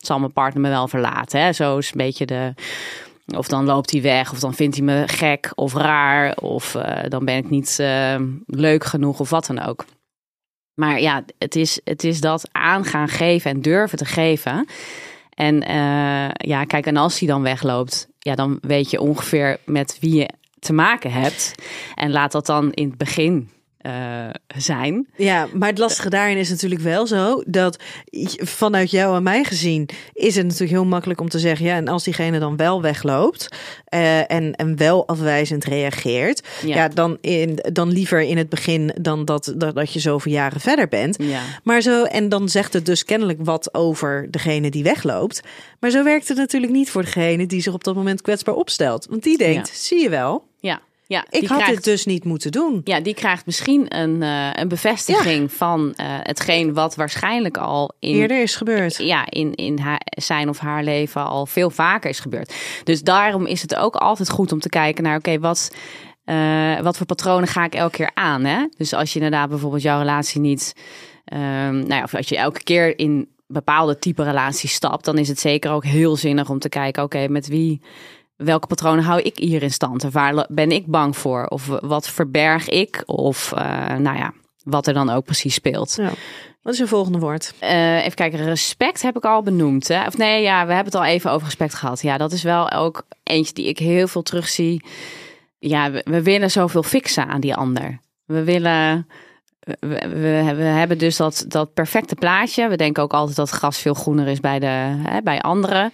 zal mijn partner me wel verlaten. Hè? Zo is een beetje de... Of dan loopt hij weg, of dan vindt hij me gek of raar. Of uh, dan ben ik niet uh, leuk genoeg of wat dan ook. Maar ja, het is, het is dat aan gaan geven en durven te geven. En uh, ja, kijk, en als hij dan wegloopt, ja, dan weet je ongeveer met wie je te maken hebt. En laat dat dan in het begin uh, zijn. Ja, maar het lastige daarin is natuurlijk wel zo dat vanuit jou en mij gezien is het natuurlijk heel makkelijk om te zeggen, ja, en als diegene dan wel wegloopt uh, en, en wel afwijzend reageert, ja, ja dan, in, dan liever in het begin dan dat, dat, dat je zoveel jaren verder bent. Ja. Maar zo, en dan zegt het dus kennelijk wat over degene die wegloopt. Maar zo werkt het natuurlijk niet voor degene die zich op dat moment kwetsbaar opstelt. Want die denkt, Ja. zie je wel, Ja. Ja, ik die had krijgt, dit dus niet moeten doen. Ja, die krijgt misschien een, uh, een bevestiging ja. van uh, hetgeen wat waarschijnlijk al in, eerder is gebeurd. Ja, in, in haar, zijn of haar leven al veel vaker is gebeurd. Dus daarom is het ook altijd goed om te kijken naar, oké, okay, wat, uh, wat voor patronen ga ik elke keer aan? Hè? Dus als je inderdaad bijvoorbeeld jouw relatie niet, um, nou ja, of als je elke keer in bepaalde type relaties stapt, dan is het zeker ook heel zinnig om te kijken, oké, okay, met wie... Welke patronen hou ik hier in stand? Of waar ben ik bang voor? Of wat verberg ik? Of uh, nou ja, wat er dan ook precies speelt. Ja. Wat is je volgende woord? Uh, even kijken, respect heb ik al benoemd. Hè? Of nee, ja, we hebben het al even over respect gehad. Ja, dat is wel ook eentje die ik heel veel terugzie. Ja, we, we willen zoveel fixen aan die ander. We willen... We, we, we hebben dus dat, dat perfecte plaatje. We denken ook altijd dat het gras veel groener is bij, de, hè, bij anderen.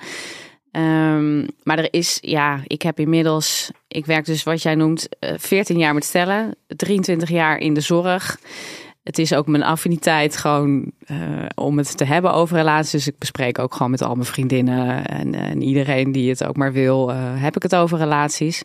Um, maar er is, ja, ik heb inmiddels, ik werk dus wat jij noemt, uh, veertien jaar met stellen, drieëntwintig jaar in de zorg. Het is ook mijn affiniteit gewoon uh, om het te hebben over relaties. Dus ik bespreek ook gewoon met al mijn vriendinnen en, en iedereen die het ook maar wil, uh, heb ik het over relaties.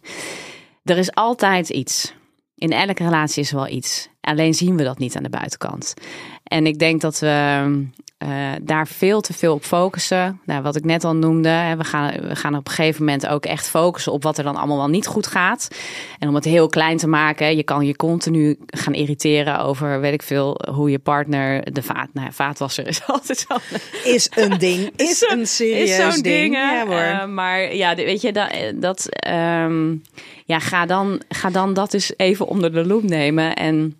Er is altijd iets. In elke relatie is er wel iets. Alleen zien we dat niet aan de buitenkant. En ik denk dat we uh, daar veel te veel op focussen. Nou, wat ik net al noemde, hè, we gaan, we gaan op een gegeven moment ook echt focussen op wat er dan allemaal wel niet goed gaat. En om het heel klein te maken, je kan je continu gaan irriteren over, weet ik veel, hoe je partner de vaat, nou ja, vaatwasser is altijd zo. Is een ding, is zo, een serieus is zo'n ding. ding. Ja, hoor. Uh, maar ja, weet je, dat, dat um, ja, ga dan, ga dan dat eens even onder de loep nemen en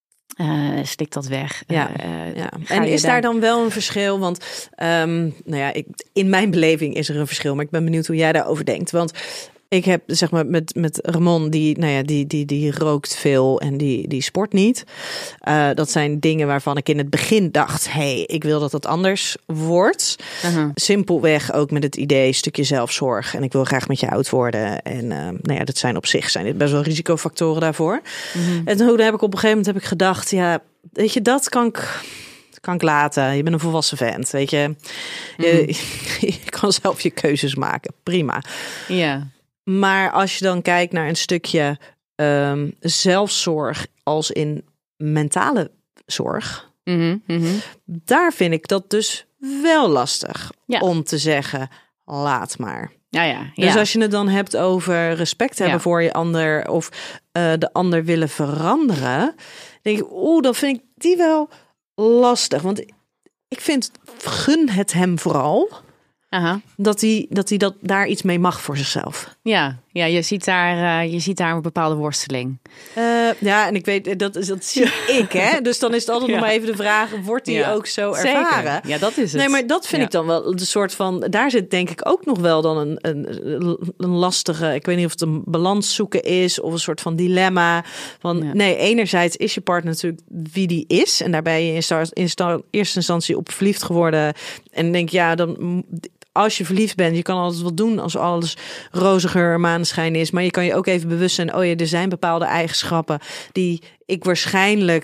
Uh, stik dat weg. Ja, uh, ja. En is daar dan wel een verschil? Want um, nou ja, ik, in mijn beleving is er een verschil, maar ik ben benieuwd hoe jij daarover denkt. Want ik heb zeg maar met, met Ramon, die, nou ja, die, die, die rookt veel en die, die sport niet. Uh, dat zijn dingen waarvan ik in het begin dacht, hey, ik wil dat het anders wordt. Uh-huh. Simpelweg ook met het idee, stukje zelfzorg. En ik wil graag met je oud worden. En uh, nou ja, dat zijn op zich zijn dit best wel risicofactoren daarvoor. Uh-huh. En toen heb ik op een gegeven moment heb ik gedacht, ja, weet je, dat kan ik... kan ik laten. Je bent een volwassen vent, weet je. Mm. Je, je kan zelf je keuzes maken. Prima. Ja. Maar als je dan kijkt naar een stukje um, zelfzorg als in mentale zorg, mm-hmm, mm-hmm. daar vind ik dat dus wel lastig ja. om te zeggen, laat maar. Ja, ja, dus ja. als je het dan hebt over respect hebben ja. voor je ander of uh, de ander willen veranderen, denk ik, oeh, dan vind ik die wel lastig. Want ik vind, gun het hem vooral. Aha. Dat hij dat, hij dat daar iets mee mag voor zichzelf. Ja, ja je, ziet daar, uh, je ziet daar een bepaalde worsteling. Uh, ja, en ik weet, dat, dat zie ik, hè. Dus dan is het altijd ja. nog maar even de vraag, wordt die ja. ook zo ervaren? Zeker. Ja, dat is het. Nee, maar dat vind ja. ik dan wel de soort van, daar zit denk ik ook nog wel dan een, een, een lastige, ik weet niet of het een balans zoeken is of een soort van dilemma. Van ja. nee, enerzijds is je partner natuurlijk wie die is en daar ben je in, start, in start, eerste instantie op verliefd geworden en denk ja, dan als je verliefd bent, je kan altijd wat doen als alles roziger maneschijn is. Maar je kan je ook even bewust zijn, oh ja, er zijn bepaalde eigenschappen die ik waarschijnlijk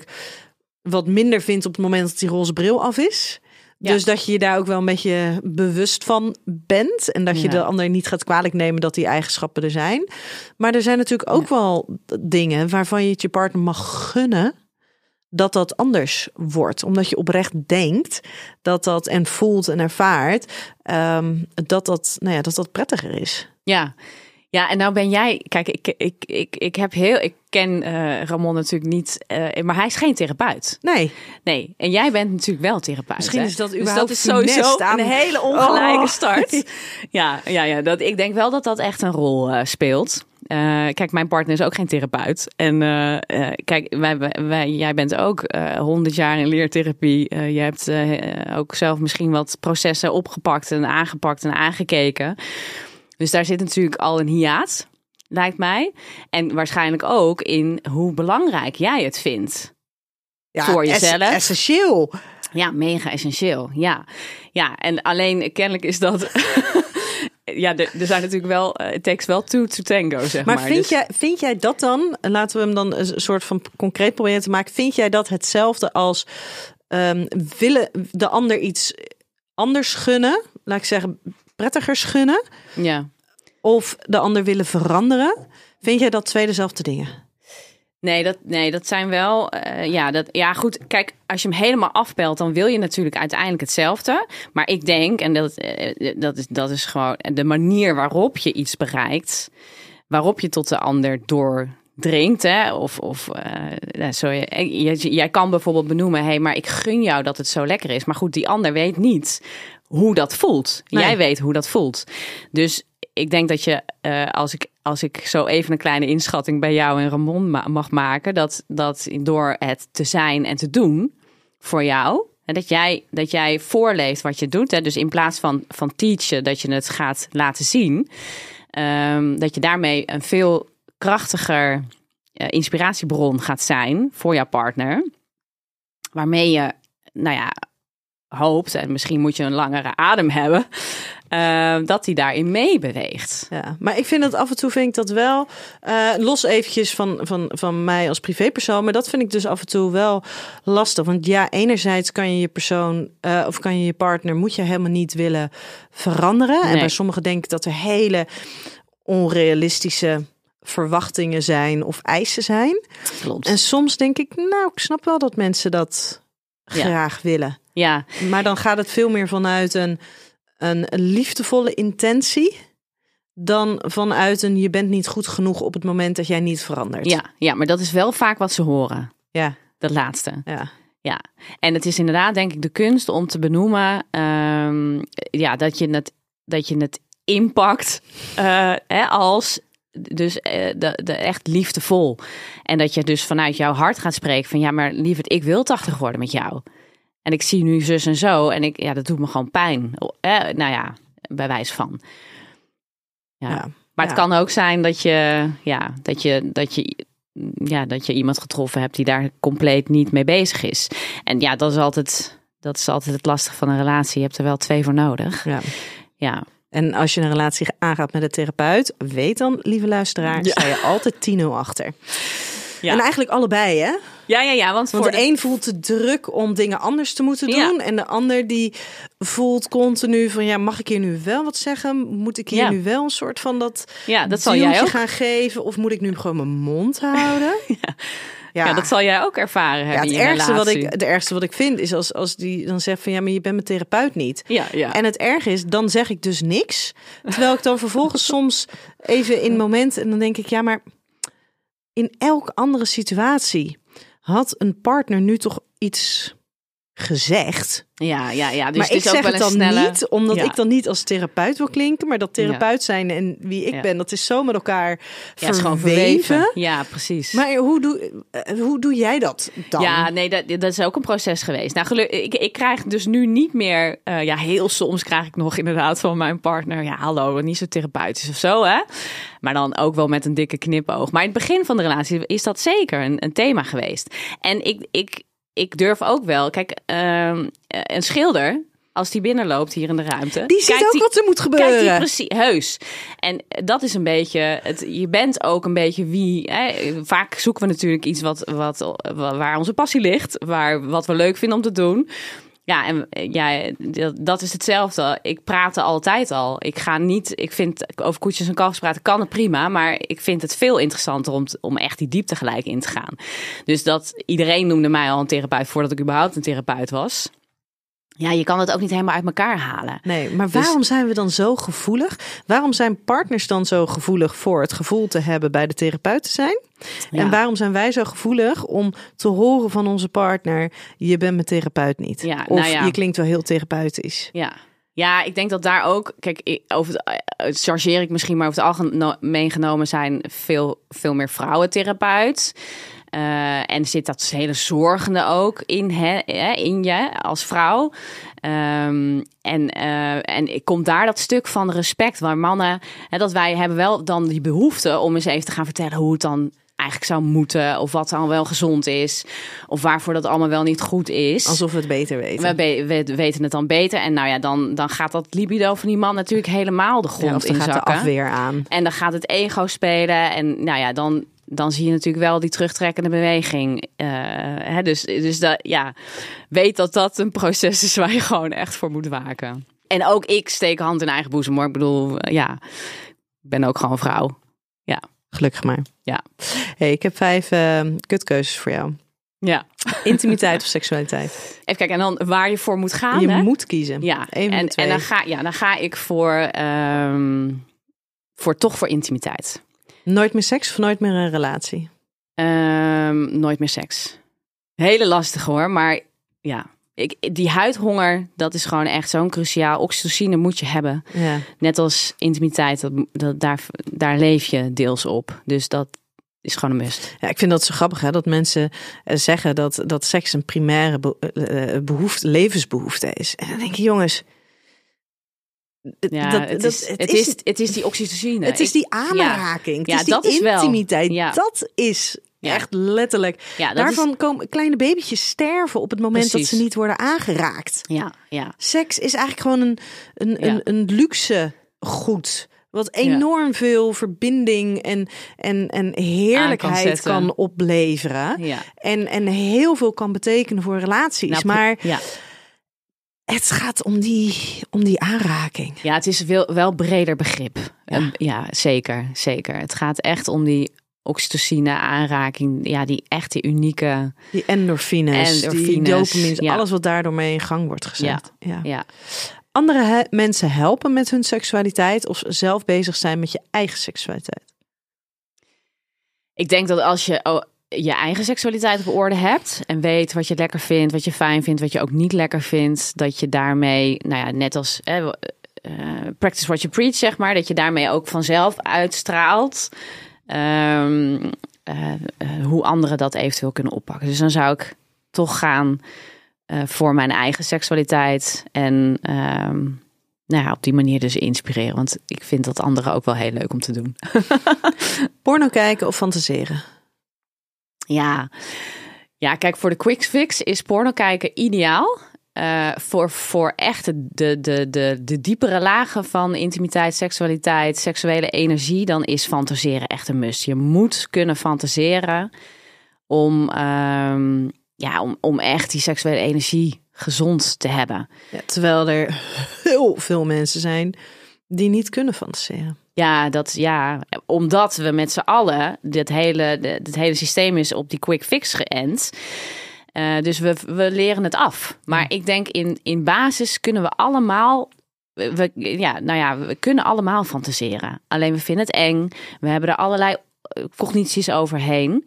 wat minder vind op het moment dat die roze bril af is. Ja. Dus dat je je daar ook wel een beetje bewust van bent. En dat je ja. de ander niet gaat kwalijk nemen dat die eigenschappen er zijn. Maar er zijn natuurlijk ook ja. wel dingen waarvan je het je partner mag gunnen dat dat anders wordt. Omdat je oprecht denkt dat dat en voelt en ervaart um, dat, dat, nou ja, dat dat prettiger is. Ja. Ja, en nou ben jij... Kijk, ik, ik, ik, ik heb heel... Ik ken uh, Ramon natuurlijk niet, uh, maar hij is geen therapeut. Nee. Nee, en jij bent natuurlijk wel therapeut. Misschien hè? is dat dus überhaupt dat is sowieso aan... een hele ongelijke oh. start. Ja, ja, ja dat, ik denk wel dat dat echt een rol uh, speelt. Uh, kijk, mijn partner is ook geen therapeut. En uh, uh, kijk, wij, wij, jij bent ook honderd uh, jaar in leertherapie. Uh, je hebt uh, ook zelf misschien wat processen opgepakt en aangepakt en aangekeken. Dus daar zit natuurlijk al een hiaat, lijkt mij. En waarschijnlijk ook in hoe belangrijk jij het vindt. Ja, voor jezelf. Es- essentieel. Ja, mega essentieel. Ja, ja, en alleen kennelijk is dat... ja, er, er zijn natuurlijk wel... Het takes wel two to tango, zeg maar. Maar vind, dus... jij, vind jij dat dan... Laten we hem dan een soort van concreet proberen te maken. Vind jij dat hetzelfde als... Um, willen de ander iets anders gunnen? Laat ik zeggen, prettiger gunnen? Ja. Of de ander willen veranderen? Vind jij dat twee dezelfde dingen? Nee, dat, nee, dat zijn wel... Uh, ja, dat, ja, goed. Kijk, als je hem helemaal afpelt, dan wil je natuurlijk uiteindelijk hetzelfde. Maar ik denk, en dat, uh, dat, is, dat is gewoon de manier waarop je iets bereikt, waarop je tot de ander doordringt, hè, of... of uh, sorry, jij, jij kan bijvoorbeeld benoemen, hé, hey, maar ik gun jou dat het zo lekker is. Maar goed, die ander weet niet hoe dat voelt. Nee. Jij weet hoe dat voelt. Dus ik denk dat je, uh, als ik als ik zo even een kleine inschatting bij jou en Ramon ma- mag maken, dat, dat door het te zijn en te doen voor jou, en dat jij, dat jij voorleeft wat je doet, hè, dus in plaats van, van teachen, dat je het gaat laten zien, um, dat je daarmee een veel krachtiger uh, inspiratiebron gaat zijn voor jouw partner, waarmee je, nou ja, hoopt, en misschien moet je een langere adem hebben, uh, dat hij daarin meebeweegt. Ja, maar ik vind dat af en toe vind ik dat wel, uh, los eventjes van, van, van mij als privépersoon, maar dat vind ik dus af en toe wel lastig. Want ja, enerzijds kan je je persoon uh, of kan je je partner, moet je helemaal niet willen veranderen. Nee. En bij sommigen denk ik dat er hele onrealistische verwachtingen zijn of eisen zijn. Klopt. En soms denk ik, nou, ik snap wel dat mensen dat ja. graag willen. Ja. Maar dan gaat het veel meer vanuit een, een, een liefdevolle intentie dan vanuit een je bent niet goed genoeg op het moment dat jij niet verandert. Ja, ja, maar dat is wel vaak wat ze horen. Ja. Dat laatste. Ja. Ja. En het is inderdaad denk ik de kunst om te benoemen um, ja, dat je het, dat je het inpakt uh, hè, als dus uh, de, de echt liefdevol. En dat je dus vanuit jouw hart gaat spreken van ja, maar lieverd, ik wil tachtig worden met jou. En ik zie nu zus en zo. En ik, ja, dat doet me gewoon pijn. Eh, nou ja, bij wijze van. Ja. ja maar het ja. kan ook zijn dat je, ja, dat je, dat je, ja, dat je iemand getroffen hebt die daar compleet niet mee bezig is. En ja, dat is altijd, dat is altijd het lastige van een relatie. Je hebt er wel twee voor nodig. Ja. Ja. En als je een relatie aangaat met een therapeut, weet dan, lieve luisteraar, ja. sta je altijd tien nul achter. Ja. En eigenlijk allebei, hè? Ja, ja, ja. Want, want voor de, de een voelt de druk om dingen anders te moeten doen. Ja. En de ander die voelt continu van, ja, mag ik hier nu wel wat zeggen? Moet ik hier ja. nu wel een soort van dat, ja, dat zal jij ook gaan geven? Of moet ik nu gewoon mijn mond houden? ja. Ja. ja, dat zal jij ook ervaren hebben. Ja, het ergste wat ik, het ergste wat ik vind is als, als die dan zegt van ja, maar je bent mijn therapeut niet. Ja, ja. En het erg is, dan zeg ik dus niks. Terwijl ik dan vervolgens soms even in momenten en dan denk ik, ja, maar in elke andere situatie had een partner nu toch iets gezegd. Ja, ja, ja. Dus maar het ik is zeg ook wel het dan snelle... niet, omdat ja. ik dan niet als therapeut wil klinken, maar dat therapeut zijn en wie ik ja. ben, dat is zo met elkaar ja, verweven. Ja, precies. Maar hoe doe, hoe doe jij dat dan? Ja, nee, dat, dat is ook een proces geweest. Nou, gelukkig, ik, ik krijg dus nu niet meer, uh, ja, heel soms krijg ik nog inderdaad van mijn partner, ja, hallo, niet zo therapeutisch of zo, hè. Maar dan ook wel met een dikke knipoog. Maar in het begin van de relatie is dat zeker een, een thema geweest. En ik, ik, ik durf ook wel, kijk, uh, een schilder, als die binnenloopt hier in de ruimte, die ziet ook die, wat er moet gebeuren. Kijkt die precies, heus. En dat is een beetje, het, je bent ook een beetje wie. Hè, vaak zoeken we natuurlijk iets wat, wat, waar onze passie ligt, waar wat we leuk vinden om te doen. Ja, en ja, dat is hetzelfde. Ik praat er altijd al. Ik ga niet, ik vind over koetjes en kalfjes praten kan het prima, maar ik vind het veel interessanter om, om echt die diepte gelijk in te gaan. Dus dat iedereen noemde mij al een therapeut voordat ik überhaupt een therapeut was. Ja, je kan het ook niet helemaal uit elkaar halen. Nee, maar waarom dus... zijn we dan zo gevoelig? Waarom zijn partners dan zo gevoelig voor het gevoel te hebben bij de therapeut te zijn? Ja. En waarom zijn wij zo gevoelig om te horen van onze partner, je bent mijn therapeut niet? Ja, of nou ja. je klinkt wel heel therapeutisch. Ja. Ja, ik denk dat daar ook, kijk, ik, over het, het chargeer ik misschien, maar over het algemeen genomen zijn veel, veel meer vrouwentherapeut. Uh, en zit dat hele zorgende ook in, hè, in je als vrouw. Um, en, uh, en komt daar dat stuk van respect, waar mannen, hè, dat wij hebben wel dan die behoefte om eens even te gaan vertellen hoe het dan eigenlijk zou moeten, of wat dan wel gezond is, of waarvoor dat allemaal wel niet goed is. Alsof we het beter weten. We, be- we weten het dan beter. En nou ja, dan, dan gaat dat libido van die man natuurlijk helemaal de grond ja, inzakken. Gaat de afweer aan. En dan gaat het ego spelen. En nou ja, dan, dan zie je natuurlijk wel die terugtrekkende beweging. Uh, hè, dus dus dat, ja, weet dat dat een proces is waar je gewoon echt voor moet waken. En ook ik steek hand in eigen boezem, hoor. Ik bedoel, uh, ja, ik ben ook gewoon vrouw. Ja. Gelukkig maar. Ja. Hey, ik heb vijf uh, kutkeuzes voor jou. Ja. Intimiteit of seksualiteit? Even kijken, en dan waar je voor moet gaan. Je hè? moet kiezen. Ja. Eén en, twee. en dan ga, ja, dan ga ik voor, um, voor toch voor intimiteit. Nooit meer seks of nooit meer een relatie? Um, nooit meer seks. Hele lastig hoor, maar ja. Ik, die huidhonger, dat is gewoon echt zo'n cruciaal. Oxytocine moet je hebben. Ja. Net als intimiteit, dat, dat, daar, daar leef je deels op. Dus dat is gewoon een must. Ja, ik vind dat zo grappig, hè, dat mensen zeggen dat, dat seks een primaire behoefte, levensbehoefte is. En dan denk je, jongens... Ja, dat, het, dat, is, het, het, is, het is die oxytocine. Het is die aanraking. Ja, het is ja, die dat intimiteit. Is wel. Ja. Dat is... Ja. Echt letterlijk. Ja, Daarvan is... komen kleine babytjes sterven op het moment Precies. dat ze niet worden aangeraakt. Ja, ja. Seks is eigenlijk gewoon een, een, ja. een, een luxe goed. Wat enorm ja. veel verbinding en, en, en heerlijkheid kan, kan opleveren. Ja. En, en heel veel kan betekenen voor relaties. Nou, maar ja. het gaat om die, om die aanraking. Ja, het is wel, wel breder begrip. Ja. Um, ja, zeker, zeker. Het gaat echt om die... oxytocine, aanraking, ja, die echte unieke... Die endorfines, endorfines die dopamines, ja. alles wat daardoor mee in gang wordt gezet. Ja, ja. ja. Andere he- mensen helpen met hun seksualiteit of zelf bezig zijn met je eigen seksualiteit? Ik denk dat als je oh, je eigen seksualiteit op orde hebt en weet wat je lekker vindt, wat je fijn vindt, wat je ook niet lekker vindt, dat je daarmee, nou ja, net als... Eh, uh, practice what you preach, zeg maar, dat je daarmee ook vanzelf uitstraalt... Um, uh, uh, hoe anderen dat eventueel kunnen oppakken. Dus dan zou ik toch gaan uh, voor mijn eigen seksualiteit. En um, nou ja, op die manier dus inspireren. Want ik vind dat anderen ook wel heel leuk om te doen. Porno kijken of fantaseren? Ja. ja, kijk, voor de quick fix is porno kijken ideaal. Uh, voor, voor echt de, de, de, de diepere lagen van intimiteit, seksualiteit, seksuele energie, dan is fantaseren echt een must. Je moet kunnen fantaseren om, um, ja, om, om echt die seksuele energie gezond te hebben. Ja, terwijl er heel veel mensen zijn die niet kunnen fantaseren. Ja, dat, ja, omdat we met z'n allen, dit hele, dit hele systeem is op die quick fix geënt. Uh, dus we, we leren het af. Maar ik denk in, in basis kunnen we allemaal... We, ja, nou ja, we kunnen allemaal fantaseren. Alleen we vinden het eng. We hebben er allerlei cognities overheen.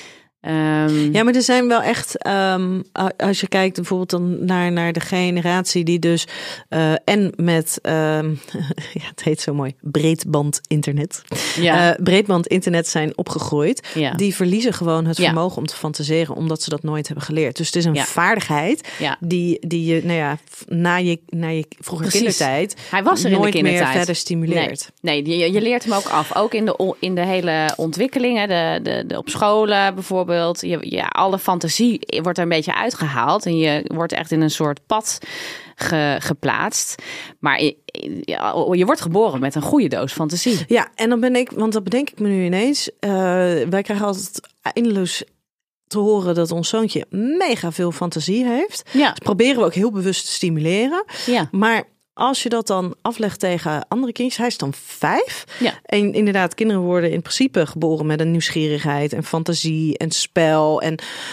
Um, ja, maar er zijn wel echt, um, als je kijkt bijvoorbeeld dan naar, naar de generatie die dus uh, en met, um, ja, het heet zo mooi, breedband internet, ja. uh, breedband internet zijn opgegroeid, ja. die verliezen gewoon het vermogen ja. om te fantaseren, omdat ze dat nooit hebben geleerd. Dus het is een ja. vaardigheid ja. die, die je, nou ja, na je, na je vroege Precies. kindertijd Hij was er nooit in de kindertijd. meer verder stimuleert. Nee, nee je, je leert hem ook af. Ook in de, in de hele ontwikkelingen, de, de, de, op scholen bijvoorbeeld. Je, ja, alle fantasie wordt er een beetje uitgehaald en je wordt echt in een soort pad ge, geplaatst. Maar je, ja, je wordt geboren met een goede doos fantasie. Ja, en dan ben ik, want dat bedenk ik me nu ineens. Uh, wij krijgen altijd eindeloos te horen dat ons zoontje mega veel fantasie heeft. Ja. Dus proberen we ook heel bewust te stimuleren. Ja. Maar als je dat dan aflegt tegen andere kindjes, hij is dan vijf. Ja. En inderdaad, kinderen worden in principe geboren met een nieuwsgierigheid en fantasie en spel. En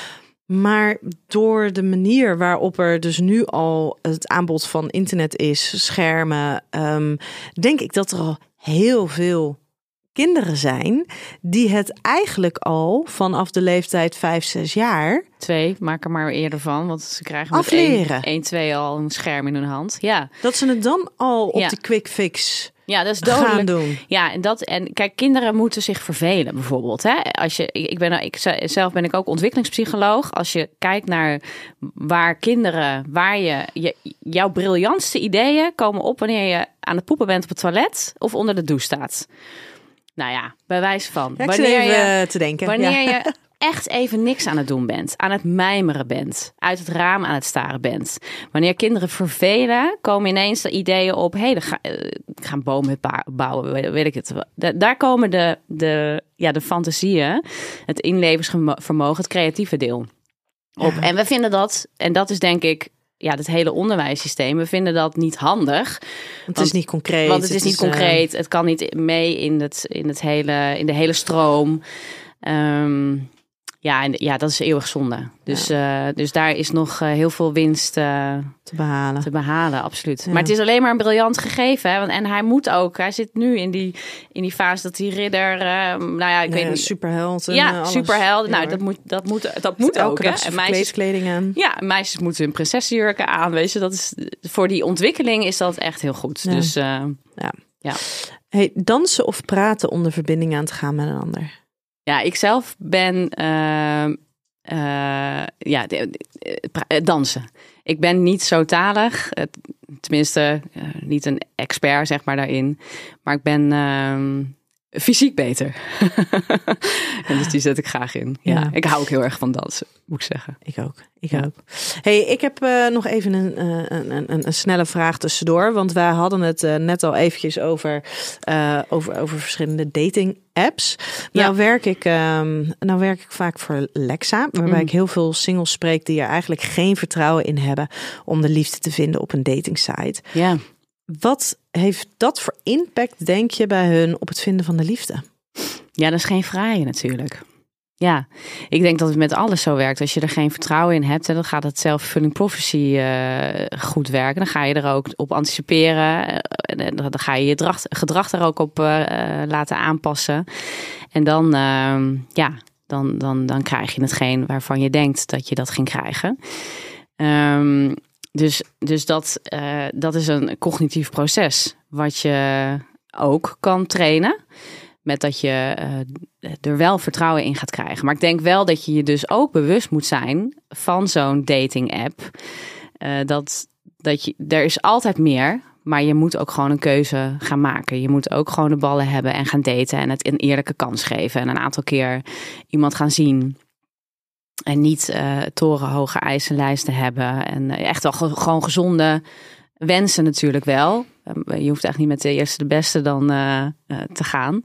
Maar door de manier waarop er dus nu al het aanbod van internet is, schermen, um, denk ik dat er al heel veel kinderen zijn die het eigenlijk al vanaf de leeftijd vijf, zes jaar... Twee, maak er maar eerder van, want ze krijgen met afleren. één, twee al een scherm in hun hand. Ja. Dat ze het dan al op ja. de quick fix ja, dat is gaan dodelijk. doen. Ja, en dat en kijk, kinderen moeten zich vervelen bijvoorbeeld. Hè? Als je, ik ben, ik zelf ben ik ook ontwikkelingspsycholoog. Als je kijkt naar waar kinderen, waar je, je jouw briljantste ideeën komen op wanneer je aan het poepen bent op het toilet of onder de douche staat. Nou ja, bij wijze van. Ja, ik wanneer zit even je, te denken. Wanneer ja. je echt even niks aan het doen bent, aan het mijmeren bent, uit het raam aan het staren bent. Wanneer kinderen vervelen, komen ineens de ideeën op, hé, hey, ga, ik ga een boom bouwen, weet ik het. Daar komen de, de, ja, de fantasieën, het inlevensvermogen, het creatieve deel op. Ja. En we vinden dat, en dat is denk ik, ja, het hele onderwijssysteem, we vinden dat niet handig. Het want, is niet concreet. Want het is het niet is, concreet. Uh... Het kan niet mee in, het, in, het hele, in de hele stroom. Um, ja, en, ja, dat is eeuwig zonde. Dus, ja. uh, dus daar is nog uh, heel veel winst uh, te behalen. Te behalen, absoluut. Ja. Maar het is alleen maar een briljant gegeven. Hè? En hij moet ook. Hij zit nu in die, in die fase dat die ridder. Uh, nou ja, ik nee, weet niet. Superheld. En ja, alles. superheld. Ja, nou, dat moet, dat moet, dat moet ook. Hè? En meisjes kleding aan. Ja, meisjes moeten hun prinsessenjurken aan. Weet je, dat is voor die ontwikkeling is dat echt heel goed. Ja. Dus uh, ja. ja. Hey, dansen of praten om de verbinding aan te gaan met een ander? Ja, ik zelf ben uh, uh, ja, de, de, dansen. Ik ben niet zo talig, uh, tenminste uh, niet een expert zeg maar daarin, maar ik ben uh, fysiek beter. En dus die zet ik graag in. Ja. Ja, ik hou ook heel erg van dansen, moet ik zeggen. Ik ook. Ik ja. ook. Hey, ik heb uh, nog even een, uh, een, een, een snelle vraag tussendoor. Want wij hadden het uh, net al eventjes over, uh, over, over verschillende dating apps. Ja. Nou, werk ik, um, nou werk ik vaak voor Lexa. Waarbij mm. ik heel veel singles spreek die er eigenlijk geen vertrouwen in hebben om de liefde te vinden op een datingsite. Ja. Wat heeft dat voor impact, denk je, bij hun op het vinden van de liefde? Ja, dat is geen fraaie natuurlijk. Ja, ik denk dat het met alles zo werkt. Als je er geen vertrouwen in hebt, dan gaat het self-fulfilling prophecy uh, goed werken. Dan ga je er ook op anticiperen. En dan ga je je gedrag, gedrag er ook op uh, laten aanpassen. En dan, uh, ja, dan, dan, dan krijg je hetgeen waarvan je denkt dat je dat ging krijgen. Um, dus dus dat, uh, dat is een cognitief proces wat je ook kan trainen. Met dat je uh, er wel vertrouwen in gaat krijgen. Maar ik denk wel dat je je dus ook bewust moet zijn van zo'n dating app. Uh, dat, dat je, er is altijd meer, maar je moet ook gewoon een keuze gaan maken. Je moet ook gewoon de ballen hebben en gaan daten en het een eerlijke kans geven. En een aantal keer iemand gaan zien. En niet uh, torenhoge eisenlijsten hebben. En uh, echt wel ge- gewoon gezonde wensen natuurlijk wel. Je hoeft echt niet met de eerste de beste dan uh, uh, te gaan.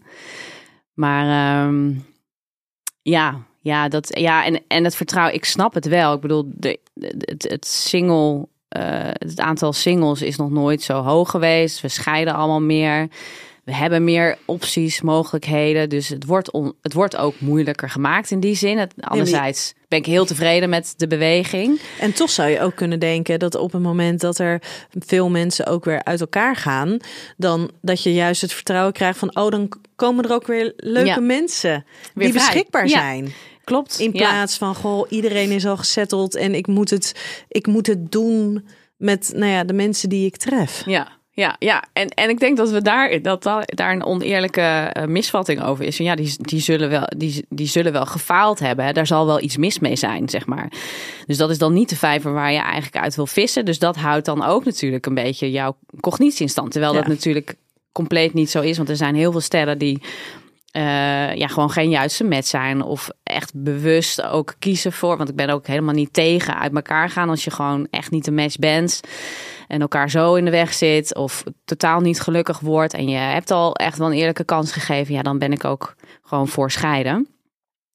Maar um, ja, ja, dat, ja en, en het vertrouwen, ik snap het wel. Ik bedoel, de, de, het, het single, uh, het aantal singles is nog nooit zo hoog geweest. We scheiden allemaal meer. We hebben meer opties, mogelijkheden. Dus het wordt, on, het wordt ook moeilijker gemaakt in die zin. Het, anderzijds ben ik heel tevreden met de beweging. En toch zou je ook kunnen denken dat op het moment dat er veel mensen ook weer uit elkaar gaan, dan dat je juist het vertrouwen krijgt van, oh, dan komen er ook weer leuke ja. mensen weer die vrij. beschikbaar ja. zijn. Klopt. In plaats ja. van, goh, iedereen is al gesetteld en ik moet het, ik moet het doen met, nou ja, de mensen die ik tref. Ja. Ja, ja. En, en ik denk dat we daar, dat daar een oneerlijke uh, misvatting over is. En ja, die, die, zullen wel, die, die zullen wel gefaald hebben. Hè. Daar zal wel iets mis mee zijn, zeg maar. Dus dat is dan niet de vijver waar je eigenlijk uit wil vissen. Dus dat houdt dan ook natuurlijk een beetje jouw cognitie in stand. Terwijl ja. dat natuurlijk compleet niet zo is. Want er zijn heel veel stellen die uh, ja, gewoon geen juiste match zijn. Of echt bewust ook kiezen voor. Want ik ben ook helemaal niet tegen uit elkaar gaan als je gewoon echt niet een match bent. En elkaar zo in de weg zit of totaal niet gelukkig wordt en je hebt al echt wel een eerlijke kans gegeven, ja, dan ben ik ook gewoon voor scheiden.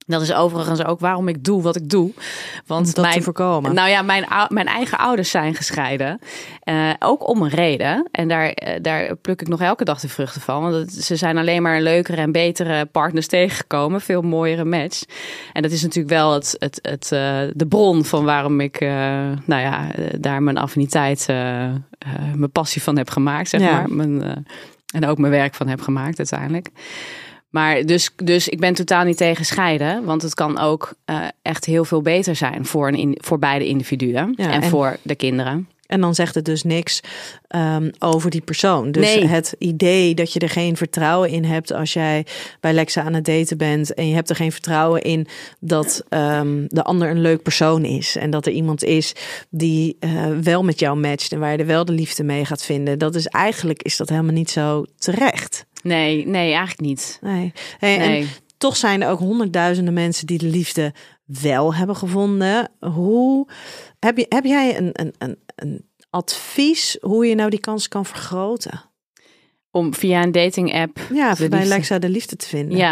Dat is overigens ook waarom ik doe wat ik doe. Want om dat mijn, te voorkomen. Nou ja, mijn, mijn eigen ouders zijn gescheiden. Uh, ook om een reden. En daar, uh, daar pluk ik nog elke dag de vruchten van. Want het, ze zijn alleen maar leukere en betere partners tegengekomen. Veel mooiere match. En dat is natuurlijk wel het, het, het, uh, de bron van waarom ik uh, nou ja, uh, daar mijn affiniteit, uh, uh, mijn passie van heb gemaakt. Zeg ja. maar. Mijn, uh, en ook mijn werk van heb gemaakt uiteindelijk. Maar dus, dus ik ben totaal niet tegen scheiden. Want het kan ook uh, echt heel veel beter zijn voor, een in, voor beide individuen. Ja, en, en voor de kinderen. En dan zegt het dus niks um, over die persoon. Dus nee. Het idee dat je er geen vertrouwen in hebt als jij bij Lexa aan het daten bent. En je hebt er geen vertrouwen in dat um, de ander een leuk persoon is. En dat er iemand is die uh, wel met jou matcht. En waar je er wel de liefde mee gaat vinden. Dat is eigenlijk is dat helemaal niet zo terecht. Nee, nee, eigenlijk niet. Nee. Hey, nee. En toch zijn er ook honderdduizenden mensen die de liefde wel hebben gevonden. Hoe heb, je, heb jij een, een, een, een advies hoe je nou die kans kan vergroten? Om via een dating app. Ja, bij liefde. Lexa de liefde te vinden. Ja.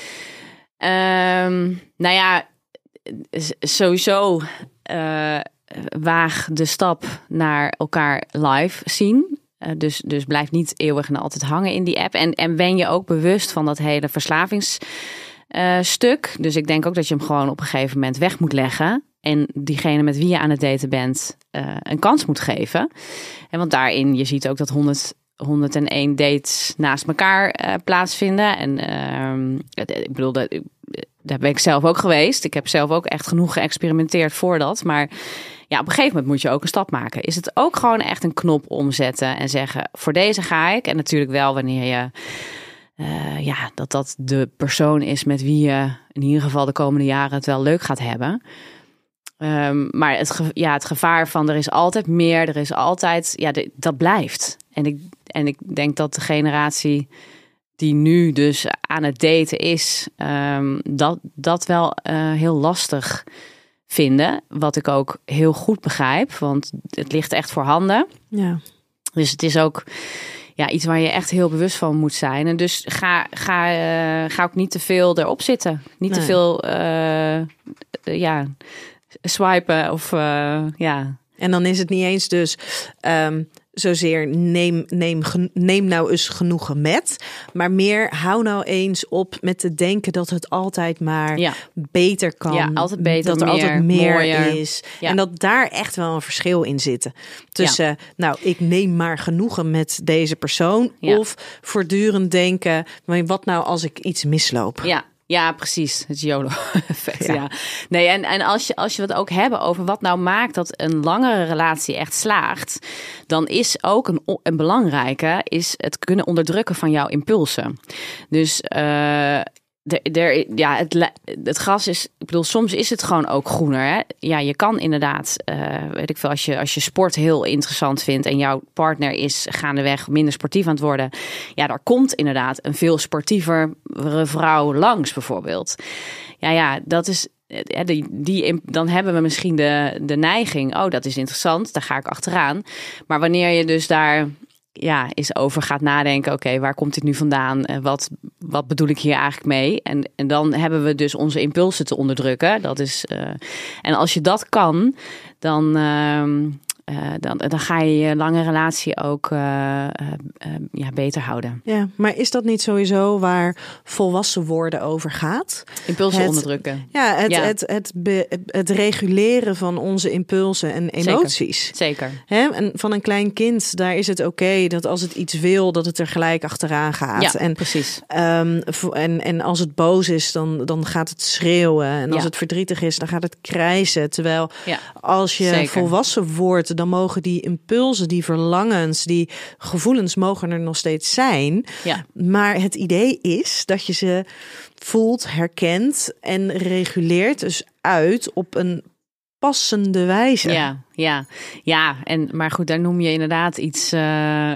Um, nou ja, sowieso uh, waag de stap naar elkaar live zien. Uh, dus, dus blijf niet eeuwig en altijd hangen in die app. En, en ben je ook bewust van dat hele verslavingsstuk. Uh, dus ik denk ook dat je hem gewoon op een gegeven moment weg moet leggen. En diegene met wie je aan het daten bent uh, een kans moet geven. En want daarin, je ziet ook dat honderd, honderdéén dates naast elkaar uh, plaatsvinden. En uh, ik bedoel, dat, daar ben ik zelf ook geweest. Ik heb zelf ook echt genoeg geëxperimenteerd voor dat. Maar ja, op een gegeven moment moet je ook een stap maken. Is het ook gewoon echt een knop omzetten en zeggen, voor deze ga ik. En natuurlijk wel wanneer je, uh, ja, dat dat de persoon is met wie je in ieder geval de komende jaren het wel leuk gaat hebben. Um, maar het, ge- ja, het gevaar van er is altijd meer, er is altijd, ja, de, dat blijft. En ik, en ik denk dat de generatie die nu dus aan het daten is, um, dat, dat wel uh, heel lastig vinden. Wat ik ook heel goed begrijp, want het ligt echt voor handen. Ja. Dus het is ook ja, iets waar je echt heel bewust van moet zijn. En dus ga, ga, uh, ga ook niet te veel erop zitten. Niet nee. te veel, uh, uh, ja... swipen of uh, ja. En dan is het niet eens dus um, zozeer neem, neem, neem nou eens genoegen met. Maar meer hou nou eens op met te denken dat het altijd maar ja. beter kan. Ja, altijd beter, dat er meer, altijd meer mooier. is. Ja. En dat daar echt wel een verschil in zit. Tussen, ja. nou, ik neem maar genoegen met deze persoon. Ja. Of voortdurend denken, wat nou als ik iets misloop? Ja. Ja, precies. Het YOLO-effect, ja. ja. Nee, en, en als je, als je het ook hebben over wat nou maakt dat een langere relatie echt slaagt, dan is ook een, een belangrijke, is het kunnen onderdrukken van jouw impulsen. Dus uh, de, de, ja, het, het gras is, ik bedoel, soms is het gewoon ook groener. Hè? Ja, je kan inderdaad, uh, weet ik veel, als je, als je sport heel interessant vindt en jouw partner is gaandeweg minder sportief aan het worden. Ja, daar komt inderdaad een veel sportievere vrouw langs bijvoorbeeld. Ja, ja, dat is, die, die, dan hebben we misschien de, de neiging, oh, dat is interessant, daar ga ik achteraan. Maar wanneer je dus daar ja, eens over gaat nadenken, oké, okay, waar komt dit nu vandaan? Wat, wat bedoel ik hier eigenlijk mee? En, en dan hebben we dus onze impulsen te onderdrukken. Dat is, uh, en als je dat kan, dan, uh, uh, dan, dan ga je je lange relatie ook uh, uh, uh, ja, beter houden. Ja, maar is dat niet sowieso waar volwassen worden over gaat? Impulsen het, onderdrukken. Ja, het, ja. Het, het, het, be, het reguleren van onze impulsen en emoties. Zeker. Zeker. Hè? En van een klein kind, daar is het oké okay dat als het iets wil, dat het er gelijk achteraan gaat. Ja, en, precies. Um, en, en als het boos is, dan, dan gaat het schreeuwen. En als ja. het verdrietig is, dan gaat het krijsen. Terwijl ja, als je zeker. volwassen wordt, dan mogen die impulsen, die verlangens, die gevoelens mogen er nog steeds zijn. Ja. Maar het idee is dat je ze voelt, herkent en reguleert dus uit op een passende wijze. Ja, ja, ja. En, maar goed, daar noem je inderdaad iets, uh,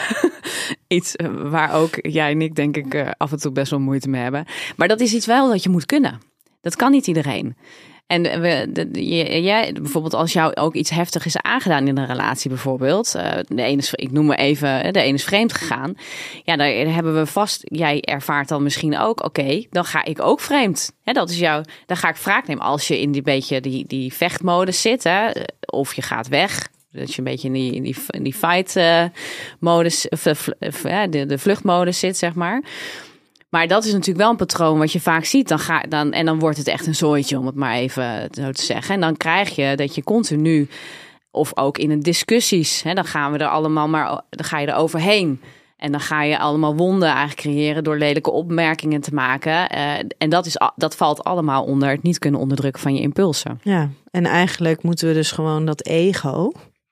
iets waar ook jij en ik denk ik uh, af en toe best wel moeite mee hebben. Maar dat is iets wel dat je moet kunnen. Dat kan niet iedereen. En we, de, jij, bijvoorbeeld als jou ook iets heftig is aangedaan in een relatie bijvoorbeeld. Uh, de ene is, ik noem maar even, de ene is vreemd gegaan. Ja, daar hebben we vast, jij ervaart dan misschien ook, oké, okay, dan ga ik ook vreemd. Hè, dat is jouw, dan ga ik wraak nemen. Als je in die beetje die, die vechtmodus zit, hè, of je gaat weg. Dat je een beetje in die, in die, in die fight-modus, of, of, of ja, de, de vluchtmodus zit, zeg maar. Maar dat is natuurlijk wel een patroon wat je vaak ziet. Dan ga, dan, en dan wordt het echt een zooitje, om het maar even zo te zeggen. En dan krijg je dat je continu, of ook in een discussies, hè, dan gaan we er allemaal maar, dan ga je er overheen. En dan ga je allemaal wonden eigenlijk creëren door lelijke opmerkingen te maken. Uh, en dat, is, dat valt allemaal onder het niet kunnen onderdrukken van je impulsen. Ja, en eigenlijk moeten we dus gewoon dat ego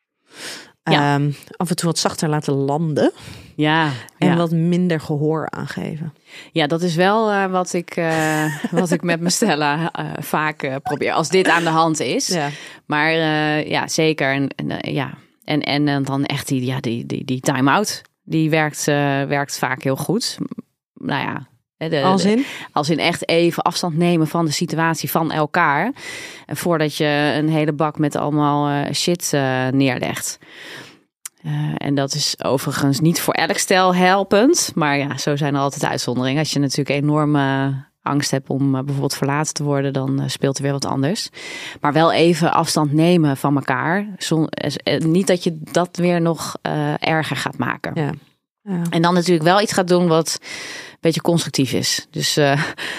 ja. um, af en toe wat zachter laten landen. Ja, en ja. wat minder gehoor aangeven. Ja, dat is wel uh, wat, ik, uh, wat ik met mijn Stella uh, vaak uh, probeer. Als dit aan de hand is. Ja. Maar uh, ja, zeker. En, en, uh, ja. en, en, en dan echt die, ja, die, die, die time-out. Die werkt, uh, werkt vaak heel goed. Nou ja. De, als in? Als in echt even afstand nemen van de situatie van elkaar. En voordat je een hele bak met allemaal uh, shit uh, neerlegt. Uh, en dat is overigens niet voor elk stel helpend. Maar ja, zo zijn er altijd uitzonderingen. Als je natuurlijk enorme angst hebt om uh, bijvoorbeeld verlaten te worden, dan uh, speelt er weer wat anders. Maar wel even afstand nemen van elkaar. Zon, uh, niet dat je dat weer nog uh, erger gaat maken. Ja. Ja. En dan natuurlijk wel iets gaat doen wat een beetje constructief is. Dus uh,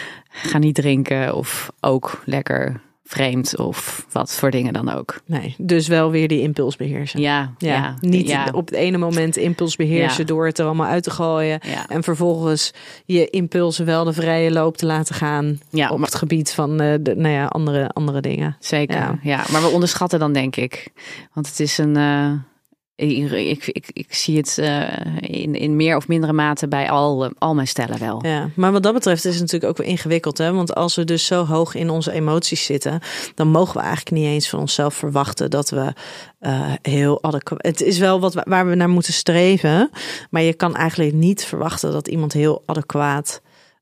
ga niet drinken of ook lekker vreemd of wat voor dingen dan ook. Nee, dus wel weer die impuls beheersen. Ja, ja. ja Niet ja. op het ene moment impuls beheersen ja. door het er allemaal uit te gooien. Ja. En vervolgens je impulsen wel de vrije loop te laten gaan ja. op het gebied van uh, de, nou ja, andere, andere dingen. Zeker, ja. ja. Maar we onderschatten dan denk ik. Want het is een... Uh, Ik, ik, ik, ik zie het uh, in, in meer of mindere mate bij al, uh, al mijn stellen wel. Ja, maar wat dat betreft is het natuurlijk ook wel ingewikkeld. Hè? Want als we dus zo hoog in onze emoties zitten, dan mogen we eigenlijk niet eens van onszelf verwachten dat we uh, heel adequaat... Het is wel wat waar we naar moeten streven. Maar je kan eigenlijk niet verwachten dat iemand heel adequaat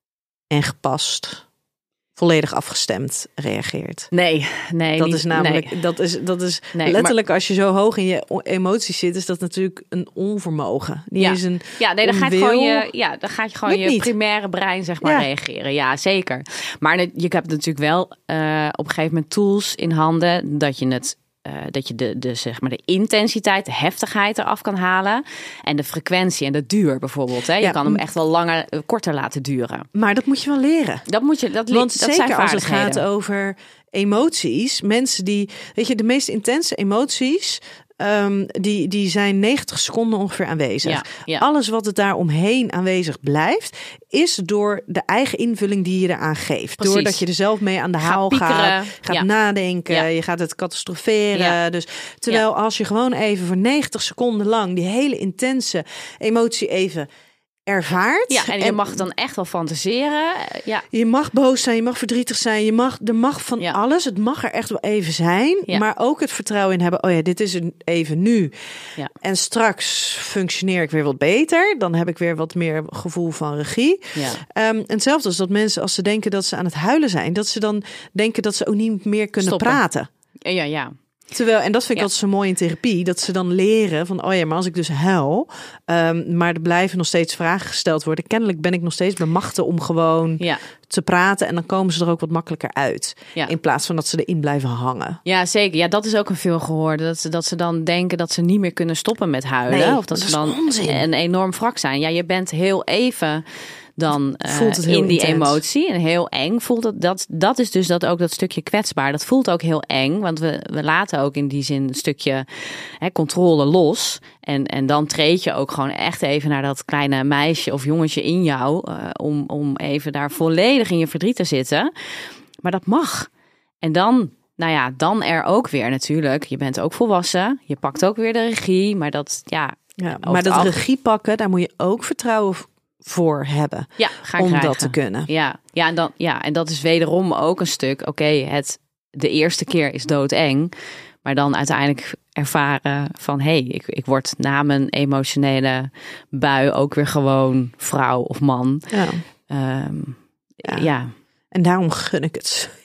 en gepast, volledig afgestemd reageert. Nee, nee. Dat niet, is namelijk, nee. dat is, dat is nee, letterlijk maar, als je zo hoog in je emoties zit, is dat natuurlijk een onvermogen. Niet ja. eens een ja, nee, dan onwil. gaat gewoon je, ja, dan gaat je gewoon Lukt je niet. primaire brein zeg maar Ja. reageren. Ja, zeker. Maar je hebt natuurlijk wel uh, op een gegeven moment tools in handen dat je het Uh, dat je de, de, zeg maar de intensiteit, de heftigheid eraf kan halen. En de frequentie en de duur bijvoorbeeld. Hè? Je Ja. kan hem echt wel langer, uh, korter laten duren. Maar dat moet je wel leren. Dat moet je, dat, Want dat zeker zijn als het vaardigheden. gaat over emoties. Mensen die, weet je, de meest intense emoties, um, die, die zijn negentig seconden ongeveer aanwezig. Ja, ja. Alles wat het daar omheen aanwezig blijft, is door de eigen invulling die je eraan geeft. Precies. Doordat je er zelf mee aan de Ga haal piekeren. gaat, gaat Ja. nadenken, Ja. je gaat het catastroferen. Ja. Dus terwijl Ja. als je gewoon even voor negentig seconden lang die hele intense emotie even ervaart. Ja, en je en, mag dan echt wel fantaseren. Ja. Je mag boos zijn, je mag verdrietig zijn, je mag, er mag van ja. alles. Het mag er echt wel even zijn, ja. maar ook het vertrouwen in hebben. Oh ja, dit is er even nu. Ja. En straks functioneer ik weer wat beter. Dan heb ik weer wat meer gevoel van regie. Ja. Um, en hetzelfde als dat mensen, als ze denken dat ze aan het huilen zijn, dat ze dan denken dat ze ook niet meer kunnen Stoppen. praten. Ja, ja. Terwijl, en dat vind ik ja. altijd zo mooi in therapie, dat ze dan leren van, oh ja, maar als ik dus huil, um, maar er blijven nog steeds vragen gesteld worden. Kennelijk ben ik nog steeds bij machten om gewoon ja. te praten en dan komen ze er ook wat makkelijker uit. Ja. In plaats van dat ze erin blijven hangen. Ja, zeker. Ja, dat is ook een veel gehoorde. Dat ze, dat ze dan denken dat ze niet meer kunnen stoppen met huilen. Nee, of dat, dat ze dan onzin. een enorm wrak zijn. Ja, je bent heel even dan uh, voelt het heel in die intens. emotie. En heel eng voelt het. Dat, dat is dus dat ook dat stukje kwetsbaar. Dat voelt ook heel eng. Want we, we laten ook in die zin een stukje hè, controle los. En, en dan treed je ook gewoon echt even naar dat kleine meisje of jongetje in jou. Uh, om, om even daar volledig in je verdriet te zitten. Maar dat mag. En dan... Nou ja, dan er ook weer natuurlijk. Je bent ook volwassen. Je pakt ook weer de regie. Maar dat, ja... ja maar dat algemeen... regie pakken, daar moet je ook vertrouwen voor hebben. Ja, ga om krijgen. dat te kunnen. Ja, ja, en dan, ja, en dat is wederom ook een stuk. Oké, okay, het de eerste keer is doodeng. Maar dan uiteindelijk ervaren van... hé, hey, ik, ik word na mijn emotionele bui ook weer gewoon vrouw of man. Ja. Um, ja. ja. En daarom gun ik het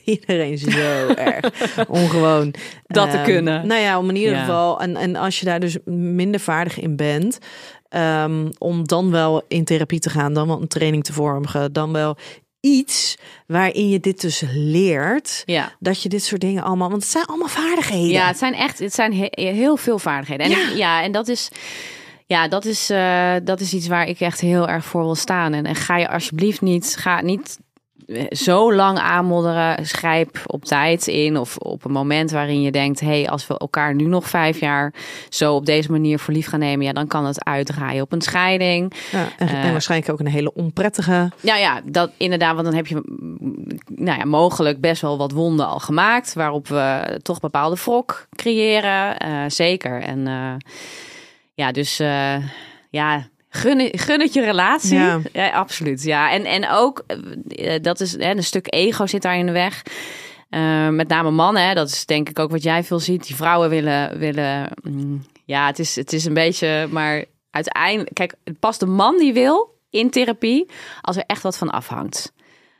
iedereen zo erg ongewoon. Dat te Um, kunnen. Nou ja, om in ieder Ja. geval. En, en als je daar dus minder vaardig in bent, um, om dan wel in therapie te gaan, dan wel een training te vormen, dan wel iets waarin je dit dus leert. Ja. Dat je dit soort dingen allemaal, want het zijn allemaal vaardigheden. Ja, het zijn echt, het zijn he- heel veel vaardigheden. En Ja. ik- ja, en dat is, ja, dat is, uh, dat is iets waar ik echt heel erg voor wil staan. En, en ga je alsjeblieft niet, ga niet zo lang aanmodderen. Schrijf op tijd in of op een moment waarin je denkt, hey, als we elkaar nu nog vijf jaar zo op deze manier voor lief gaan nemen, ja, dan kan het uitdraaien op een scheiding. Ja, en, Uh, en waarschijnlijk ook een hele onprettige. Nou ja, dat inderdaad, want dan heb je nou ja, mogelijk best wel wat wonden al gemaakt, waarop we toch bepaalde wrok creëren. Uh, zeker. En uh, ja, dus uh, ja, gun, gun het je relatie. Ja. Ja, absoluut. Ja, en, en ook, uh, dat is hè, een stuk ego zit daar in de weg. Uh, met name mannen, hè, dat is denk ik ook wat jij veel ziet. Die vrouwen willen, willen mm, ja, het is, het is een beetje, maar uiteindelijk, kijk, pas de man die wil in therapie als er echt wat van afhangt.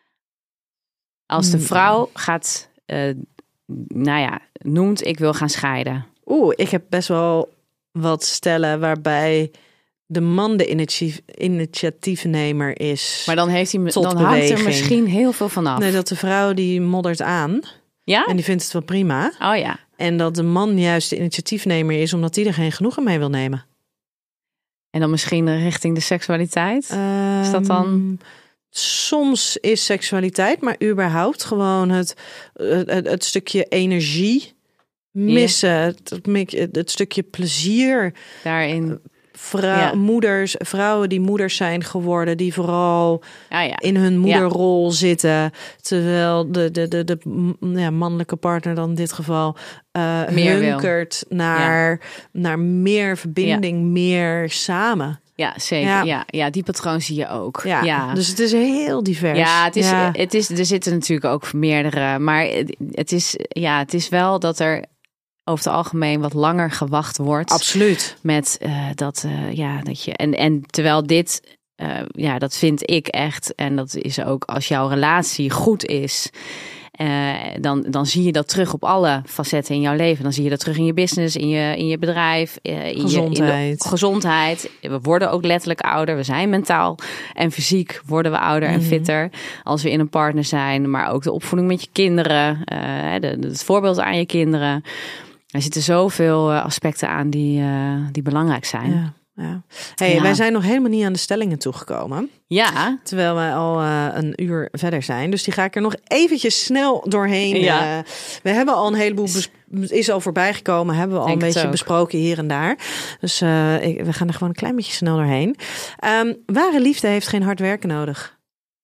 Als de vrouw gaat, uh, nou ja, noemt ik wil gaan scheiden. Oeh, ik heb best wel wat stellen waarbij de man de initiatief, initiatiefnemer is. Maar dan heeft hij, tot dan hangt er beweging. misschien heel veel van af. Nee, dat de vrouw die moddert aan Ja? en die vindt het wel prima. Oh ja. En dat de man juist de initiatiefnemer is omdat hij er geen genoegen mee wil nemen. En dan misschien richting de seksualiteit? Is dat dan? Um, soms is seksualiteit, maar überhaupt gewoon het, het, het, het stukje energie missen. Yeah. Het, het, het stukje plezier. Daarin. Vrou- Ja. Moeders, vrouwen die moeders zijn geworden, die vooral Ah, ja. in hun moederrol ja. zitten. Terwijl de, de, de, de ja, mannelijke partner dan in dit geval uh, hunkert naar, ja. naar meer verbinding, ja. meer samen. Ja, zeker. Ja. Ja, ja, die patroon zie je ook. Ja, ja. Dus het is heel divers. Ja, het is, ja. Het is, er zitten natuurlijk ook meerdere. Maar het is, ja, het is wel dat er over het algemeen wat langer gewacht wordt. Absoluut. Met uh, dat, uh, ja, dat je. En, en terwijl dit, uh, ja, dat vind ik echt. En dat is ook als jouw relatie goed is. Uh, dan, dan zie je dat terug op alle facetten in jouw leven. Dan zie je dat terug in je business, in je, in je bedrijf, uh, in gezondheid. Je, in de gezondheid. We worden ook letterlijk ouder. We zijn mentaal en fysiek worden we ouder mm-hmm. en fitter als we in een partner zijn. Maar ook de opvoeding met je kinderen, uh, de, de, het voorbeeld aan je kinderen. Er zitten zoveel aspecten aan die, uh, die belangrijk zijn. Ja, ja. Hey, ja. Wij zijn nog helemaal niet aan de stellingen toegekomen. Ja. Terwijl wij al uh, een uur verder zijn. Dus die ga ik er nog eventjes snel doorheen. Ja. Uh, we hebben al een heleboel, bes- is al voorbij gekomen. Hebben we al Denk een beetje ook. besproken hier en daar. Dus uh, ik, we gaan er gewoon een klein beetje snel doorheen. Um, ware liefde heeft geen hard werken nodig.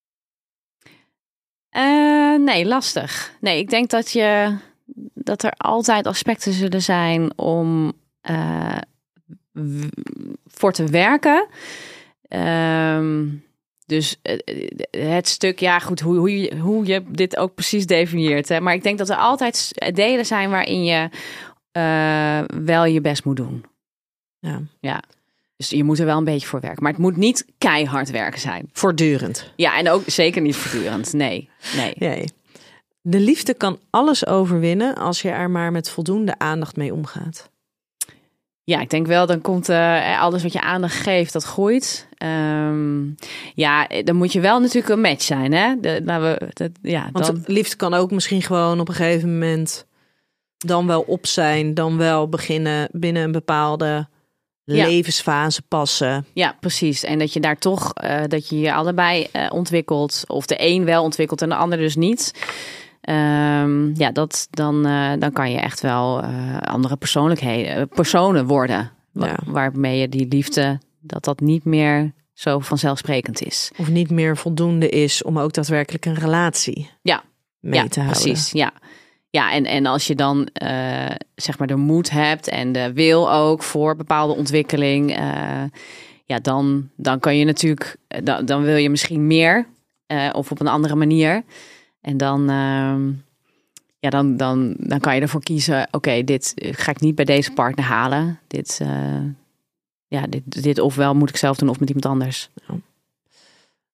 Uh, nee, lastig. Nee, ik denk dat je... dat er altijd aspecten zullen zijn om uh, w- voor te werken. Um, dus uh, het stuk, ja goed, hoe, hoe, je, hoe je dit ook precies definieert. Hè? Maar ik denk dat er altijd delen zijn waarin je uh, wel je best moet doen. Ja. Ja. Dus je moet er wel een beetje voor werken. Maar het moet niet keihard werken zijn. Voortdurend. Ja, en ook zeker niet voortdurend. Nee, nee. nee. De liefde kan alles overwinnen als je er maar met voldoende aandacht mee omgaat. Ja, ik denk wel, dan komt uh, alles wat je aandacht geeft, dat groeit. Um, ja, dan moet je wel natuurlijk een match zijn, hè? De, nou, we, dat, ja, Want dan... liefde kan ook misschien gewoon op een gegeven moment dan wel op zijn, dan wel beginnen binnen een bepaalde ja. levensfase passen. Ja, precies. En dat je daar toch, uh, dat je je allebei uh, ontwikkelt. Of de een wel ontwikkelt en de ander dus niet. Um, ja, dat, dan, uh, dan kan je echt wel uh, andere persoonlijkheden, personen worden. Wa- Ja. Waarmee je die liefde, dat dat niet meer zo vanzelfsprekend is. Of niet meer voldoende is om ook daadwerkelijk een relatie Ja, mee ja, te houden. Precies, ja. Ja, en, en als je dan uh, zeg maar de moed hebt en de wil ook voor bepaalde ontwikkeling, uh, ja, dan, dan kan je natuurlijk, dan, dan wil je misschien meer uh, of op een andere manier. En dan, uh, ja, dan, dan, dan kan je ervoor kiezen, oké, okay, dit ga ik niet bij deze partner halen. Dit, uh, ja, dit, dit ofwel moet ik zelf doen of met iemand anders. Ja.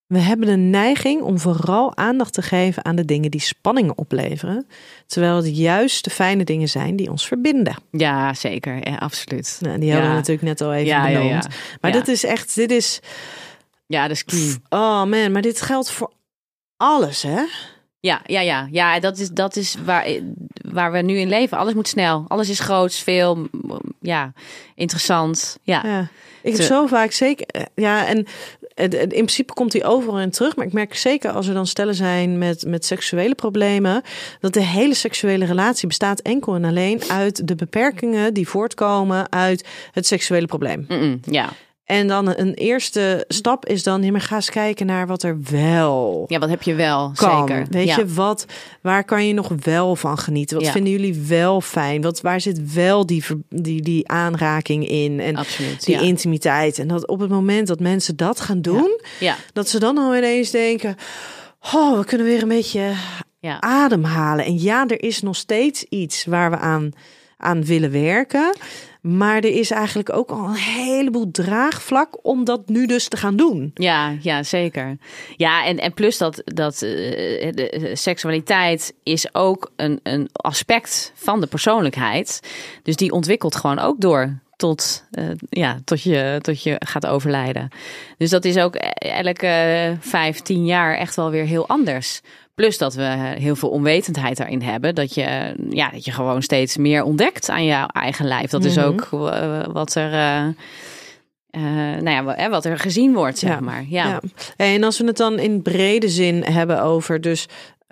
We hebben de neiging om vooral aandacht te geven aan de dingen die spanningen opleveren. Terwijl het juist de fijne dingen zijn die ons verbinden. Ja, zeker. Ja, absoluut. Nou, die hebben ja. we natuurlijk net al even ja, benoemd. Ja, ja. Maar ja. dit is echt, dit is... Ja, dat is key. Oh man, maar dit geldt voor alles, hè? Ja, ja, ja. ja dat is, dat is waar, waar we nu in leven. Alles moet snel. Alles is groots, veel, ja, interessant. Ja. ja. Ik heb zo vaak zeker... Ja, en in principe komt hij overal in terug. Maar ik merk zeker als er dan stellen zijn met, met seksuele problemen... dat de hele seksuele relatie bestaat enkel en alleen uit de beperkingen die voortkomen uit het seksuele probleem. Mm-mm, ja. En dan een eerste stap is dan, ja, maar ga eens kijken naar wat er wel Ja, wat heb je wel, kan. zeker. Weet ja. je, wat, waar kan je nog wel van genieten? Wat ja. vinden jullie wel fijn? Wat, waar zit wel die, die, die aanraking in? En Absoluut, die ja. intimiteit. En dat op het moment dat mensen dat gaan doen, Ja. Ja. dat ze dan al ineens denken, oh, we kunnen weer een beetje Ja. ademhalen. En ja, er is nog steeds iets waar we aan, aan willen werken. Maar er is eigenlijk ook al een heleboel draagvlak om dat nu dus te gaan doen. Ja, ja, zeker. Ja, en, en plus dat, dat uh, de seksualiteit is ook een, een aspect van de persoonlijkheid. Dus die ontwikkelt gewoon ook door tot, uh, ja, tot, je, tot je gaat overlijden. Dus dat is ook elke vijf, tien jaar echt wel weer heel anders. Plus dat we heel veel onwetendheid daarin hebben. Dat je, ja, dat je gewoon steeds meer ontdekt aan jouw eigen lijf. Dat is Mm-hmm. ook uh, wat er... Uh, Uh, nou ja, wat er gezien wordt, zeg ja. maar. Ja. Ja. En als we het dan in brede zin hebben over dus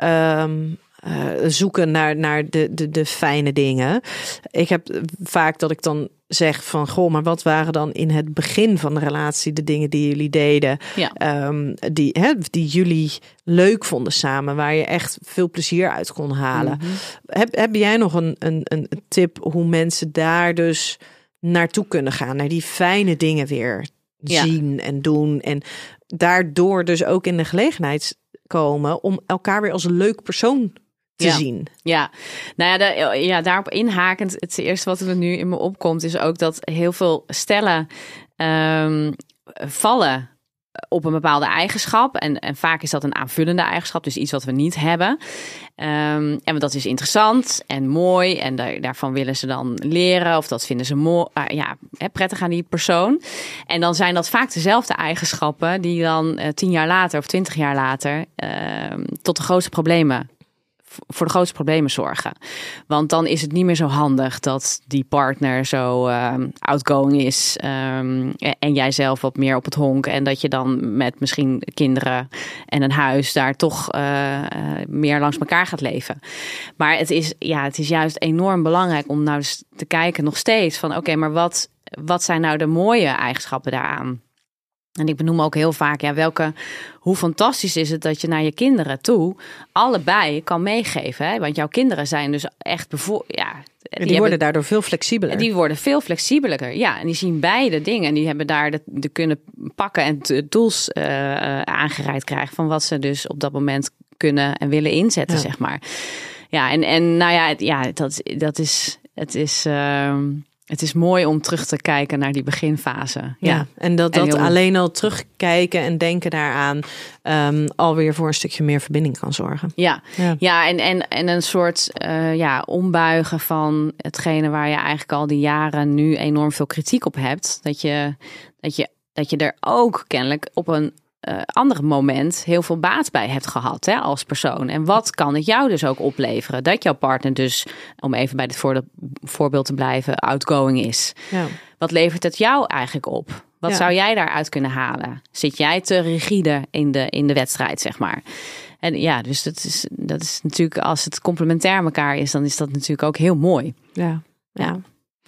um, uh, zoeken naar, naar de, de, de fijne dingen. Ik heb vaak dat ik dan zeg van, goh, maar wat waren dan in het begin van de relatie de dingen die jullie deden, Ja. um, die, hè, die jullie leuk vonden samen, waar je echt veel plezier uit kon halen. Mm-hmm. Heb, heb jij nog een, een, een tip hoe mensen daar dus naartoe kunnen gaan, naar die fijne dingen weer Ja. zien en doen en daardoor dus ook in de gelegenheid komen om elkaar weer als een leuk persoon te Ja. zien? Ja, nou ja, da, ja, daarop inhakend, het eerste wat er nu in me opkomt is ook dat heel veel stellen um, vallen op een bepaalde eigenschap. En, en vaak is dat een aanvullende eigenschap, dus iets wat we niet hebben. Um, en dat is interessant en mooi en daar, daarvan willen ze dan leren of dat vinden ze mooi, uh, ja, prettig aan die persoon. En dan zijn dat vaak dezelfde eigenschappen die dan uh, tien jaar later of twintig jaar later uh, tot de grootste problemen voor de grootste problemen zorgen. Want dan is het niet meer zo handig dat die partner zo um, outgoing is um, en jij zelf wat meer op het honk en dat je dan met misschien kinderen en een huis daar toch uh, uh, meer langs elkaar gaat leven. Maar het is, ja, het is juist enorm belangrijk om nou eens te kijken nog steeds van oké, okay, maar wat, wat zijn nou de mooie eigenschappen daaraan? En ik benoem ook heel vaak, ja, welke, hoe fantastisch is het dat je naar je kinderen toe allebei kan meegeven. Hè? Want jouw kinderen zijn dus echt bevo- ja, Die, die worden hebben, daardoor veel flexibeler. Die worden veel flexibeler, ja. En die zien beide dingen. En die hebben daar de, de kunnen pakken en de tools uh, uh, aangereikt krijgen van wat ze dus op dat moment kunnen en willen inzetten, ja. zeg maar. Ja, en, en nou ja, ja dat, dat is, het is... Uh, Het is mooi om terug te kijken naar die beginfase. Ja, ja en dat, dat en heel... alleen al terugkijken en denken daaraan um, alweer voor een stukje meer verbinding kan zorgen. Ja, ja. ja en, en, en een soort uh, ja, ombuigen van hetgene waar je eigenlijk al die jaren nu enorm veel kritiek op hebt. Dat je, dat je, dat je er ook kennelijk op een uh, ander moment heel veel baat bij hebt gehad, hè, als persoon. En wat kan het jou dus ook opleveren? Dat jouw partner dus, om even bij dit voorbeeld te blijven, outgoing is. Ja. Wat levert het jou eigenlijk op? Wat ja. zou jij daaruit kunnen halen? Zit jij te rigide in de, in de wedstrijd, zeg maar? En ja, dus dat is, dat is natuurlijk, als het complementair elkaar is, dan is dat natuurlijk ook heel mooi. Ja, ja. ja.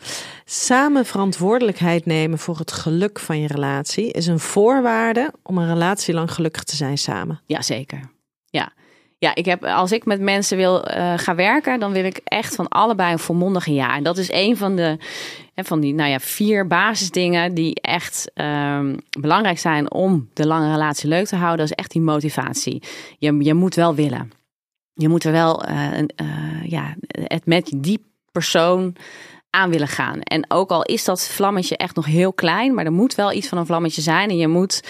Samen verantwoordelijkheid nemen voor het geluk van je relatie is een voorwaarde om een relatie lang gelukkig te zijn samen. Jazeker. Ja. Ja, ik heb, als ik met mensen wil uh, gaan werken, dan wil ik echt van allebei een volmondige ja. En dat is een van de hè, van die, nou ja, vier basisdingen die echt um, belangrijk zijn om de lange relatie leuk te houden. Dat is echt die motivatie. Je, je moet wel willen. Je moet er wel uh, uh, ja, het met die persoon aan willen gaan. En ook al is dat vlammetje echt nog heel klein, maar er moet wel iets van een vlammetje zijn. En je moet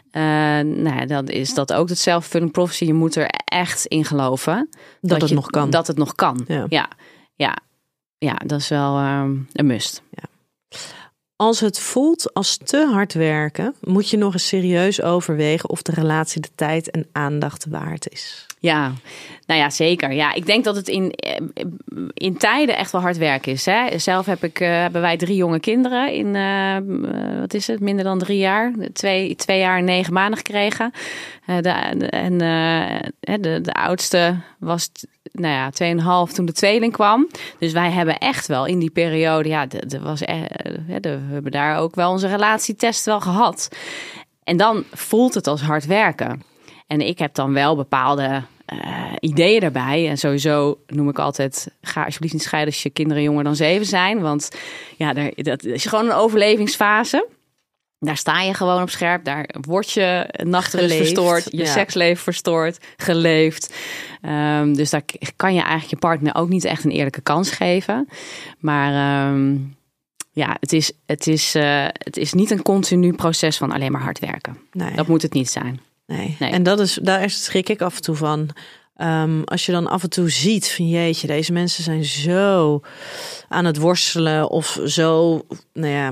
Uh, nou, dan is dat ook het self-fulfilling prophecy. Je moet er echt in geloven. Dat, dat het je, nog kan. Dat het nog kan. Ja, ja, ja, ja dat is wel um, een must. Ja. Als het voelt als te hard werken, moet je nog eens serieus overwegen of de relatie de tijd en aandacht waard is. Ja, nou ja, zeker. Ja, ik denk dat het in, in tijden echt wel hard werk is. Hè? Zelf heb ik, uh, hebben wij drie jonge kinderen in, uh, wat is het, minder dan drie jaar. Twee, twee jaar en negen maanden gekregen. Uh, de, en uh, de, de oudste was, nou ja, tweeënhalf toen de tweeling kwam. Dus wij hebben echt wel in die periode, ja, de, de was, uh, de, we hebben daar ook wel onze relatietest wel gehad. En dan voelt het als hard werken. En ik heb dan wel bepaalde uh, ideeën daarbij. En sowieso noem ik altijd, ga alsjeblieft niet scheiden als je kinderen jonger dan zeven zijn. Want ja, daar, dat is gewoon een overlevingsfase. Daar sta je gewoon op scherp. Daar word je nachtrust verstoord. Je ja. seksleven verstoord. Geleefd. Um, dus daar kan je eigenlijk je partner ook niet echt een eerlijke kans geven. Maar um, ja, het is, het, is, uh, het is niet een continu proces van alleen maar hard werken. Nee. Dat moet het niet zijn. Nee. nee, en dat is, daar schrik ik af en toe van. Um, als je dan af en toe ziet van jeetje, deze mensen zijn zo aan het worstelen of zo, nou ja,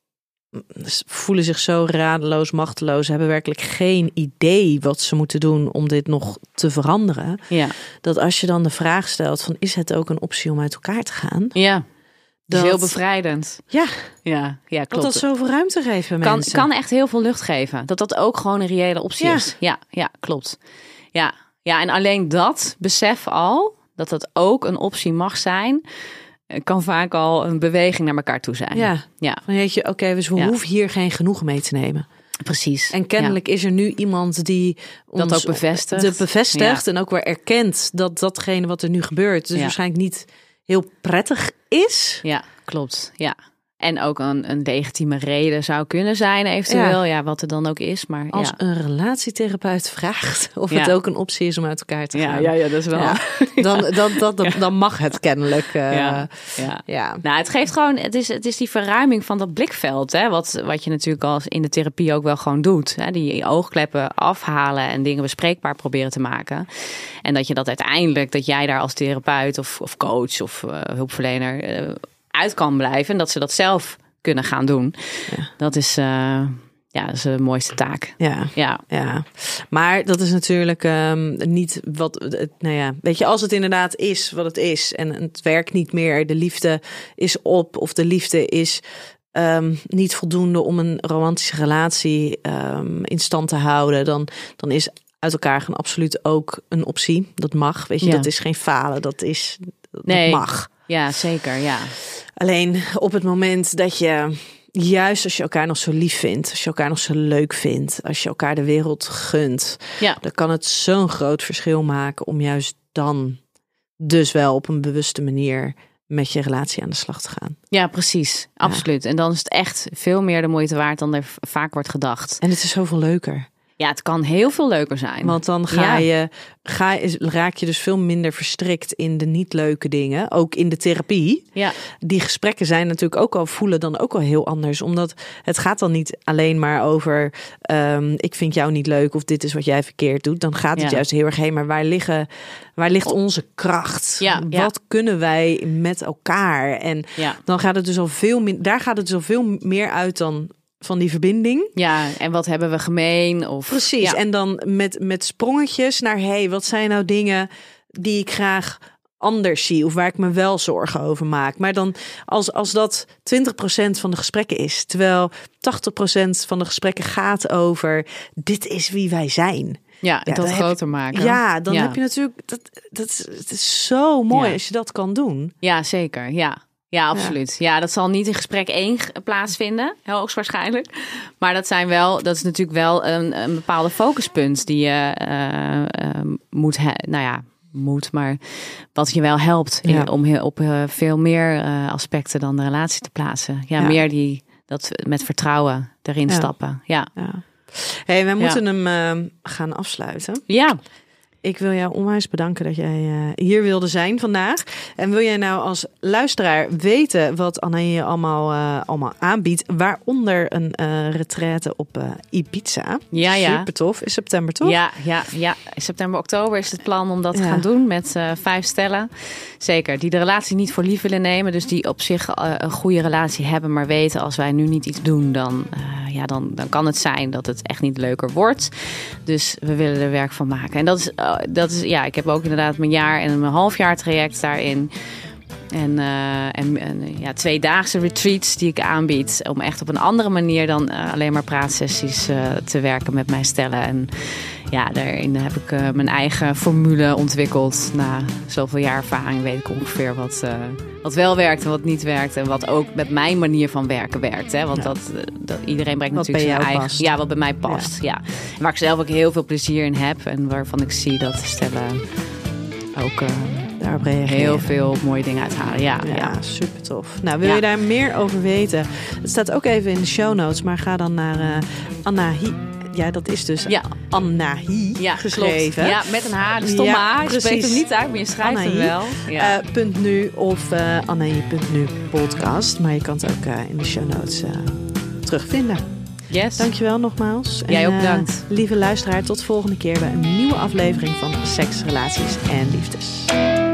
voelen zich zo radeloos, machteloos, hebben werkelijk geen idee wat ze moeten doen om dit nog te veranderen. Ja. Dat als je dan de vraag stelt van is het ook een optie om uit elkaar te gaan? Ja. Dat is heel dat, bevrijdend. Ja, ja, ja klopt. Dat dat zoveel ruimte geeft bij kan, mensen. Kan echt heel veel lucht geven. Dat dat ook gewoon een reële optie ja. is. Ja, ja, klopt. Ja, ja, en alleen dat besef al, dat dat ook een optie mag zijn, kan vaak al een beweging naar elkaar toe zijn. Ja, ja. Van weet je, oké, okay, dus we ja. hoeven hier geen genoegen mee te nemen. Precies. En kennelijk ja. is er nu iemand die ons dat ook bevestigt. De bevestigt ja. en ook weer erkent dat datgene wat er nu gebeurt, dus ja. waarschijnlijk niet heel prettig is. Ja, klopt. Ja. En ook een, een legitieme reden zou kunnen zijn eventueel. Ja, ja wat er dan ook is. Maar als ja. een relatietherapeut vraagt of ja. het ook een optie is om uit elkaar te gaan. Ja, ja, ja dat is wel. Ja. Dan, dan, dan, dan, dan, dan mag het kennelijk. Uh, ja. Ja. ja. Nou, het geeft gewoon, het is, het is die verruiming van dat blikveld. Hè, wat, wat je natuurlijk als in de therapie ook wel gewoon doet. Hè, die oogkleppen afhalen en dingen bespreekbaar proberen te maken. En dat je dat uiteindelijk, dat jij daar als therapeut of, of coach of uh, hulpverlener uh, uit kan blijven. En dat ze dat zelf kunnen gaan doen. Ja. Dat is, uh, ja, dat is de mooiste taak. Ja, ja. ja. Maar dat is natuurlijk um, niet wat, nou ja, weet je, als het inderdaad is wat het is en het werkt niet meer, de liefde is op of de liefde is um, niet voldoende om een romantische relatie um, in stand te houden, dan, dan is uit elkaar gaan absoluut ook een optie. Dat mag, weet je, ja. dat is geen falen, dat is, dat nee. mag. Ja, zeker, ja. Alleen op het moment dat je, juist als je elkaar nog zo lief vindt, als je elkaar nog zo leuk vindt, als je elkaar de wereld gunt, ja. dan kan het zo'n groot verschil maken om juist dan dus wel op een bewuste manier met je relatie aan de slag te gaan. Ja, precies. Absoluut. Ja. En dan is het echt veel meer de moeite waard dan er vaak wordt gedacht. En het is zoveel leuker. Ja, het kan heel veel leuker zijn. Want dan ga ja. je, ga je, raak je dus veel minder verstrikt in de niet leuke dingen. Ook in de therapie. Ja. Die gesprekken zijn natuurlijk ook al, voelen dan ook al heel anders. Omdat het gaat dan niet alleen maar over um, ik vind jou niet leuk of dit is wat jij verkeerd doet. Dan gaat het ja. juist heel erg heen. Maar waar, liggen, waar ligt onze kracht? Ja, wat ja. kunnen wij met elkaar? En ja. dan gaat het dus al veel meer, daar gaat het dus al veel meer uit dan van die verbinding. Ja, en wat hebben we gemeen? Of, Precies, ja. en dan met, met sprongetjes naar, hey, wat zijn nou dingen die ik graag anders zie of waar ik me wel zorgen over maak. Maar dan als, als dat twintig procent van de gesprekken is, terwijl tachtig procent van de gesprekken gaat over dit is wie wij zijn. Ja, en ja, dat groter je, maken. Ja, dan ja. heb je natuurlijk, dat, dat is, het is zo mooi ja. als je dat kan doen. Ja, zeker, ja. Ja, absoluut. Ja. ja, dat zal niet in gesprek één plaatsvinden, heel hoogstwaarschijnlijk. Maar dat zijn wel, dat is natuurlijk wel een, een bepaalde focuspunt die je uh, uh, moet, he- nou ja, moet, maar wat je wel helpt in, ja. om op uh, veel meer uh, aspecten dan de relatie te plaatsen. Ja, ja. meer die dat met vertrouwen erin ja. stappen. Ja. ja. Hey, wij moeten ja. hem uh, gaan afsluiten. Ja. ik wil jou onwijs bedanken dat jij uh, hier wilde zijn vandaag. En wil jij nou als luisteraar weten wat Anaïe je allemaal, uh, allemaal aanbiedt, waaronder een uh, retraite op uh, Ibiza. Ja, ja. Super tof. In september, toch? Ja, ja, ja. In september, oktober is het plan om dat ja. te gaan doen met uh, vijf stellen. Zeker, die de relatie niet voor lief willen nemen. Dus die op zich uh, een goede relatie hebben, maar weten als wij nu niet iets doen, dan, uh, ja, dan, dan kan het zijn dat het echt niet leuker wordt. Dus we willen er werk van maken. En dat is, uh, dat is ja, ik heb ook inderdaad mijn jaar en mijn halfjaar traject daarin. En, uh, en, en ja, tweedaagse retreats die ik aanbied. Om echt op een andere manier dan uh, alleen maar praatsessies uh, te werken met mijn stellen. En ja, daarin heb ik uh, mijn eigen formule ontwikkeld. Na zoveel jaar ervaring weet ik ongeveer wat, uh, wat wel werkt en wat niet werkt. En wat ook met mijn manier van werken werkt. Hè? Want ja. dat, dat, iedereen brengt wat natuurlijk zijn eigen... Past. Ja, wat bij mij past. Ja. Ja. En waar ik zelf ook heel veel plezier in heb. En waarvan ik zie dat de stellen ook... Uh, Daarop reageren. Heel veel mooie dingen uithalen. Ja, ja, ja. super tof. Nou, wil ja. je daar meer over weten? Het staat ook even in de show notes, maar ga dan naar uh, Anaïe. Ja, dat is dus ja. Anaïe ja, geschreven. Klopt. Ja, met een H. De stomme ja, H. Je spreekt hem niet uit, maar je schrijft Anaïe, hem wel. Ja. Uh, punt nu of uh, Anaïe punt nu podcast. Maar je kan het ook uh, in de show notes uh, terugvinden. Yes. Dankjewel nogmaals. Jij en, ook bedankt. Uh, lieve luisteraar, tot de volgende keer bij een nieuwe aflevering van Seks, Relaties en Liefdes.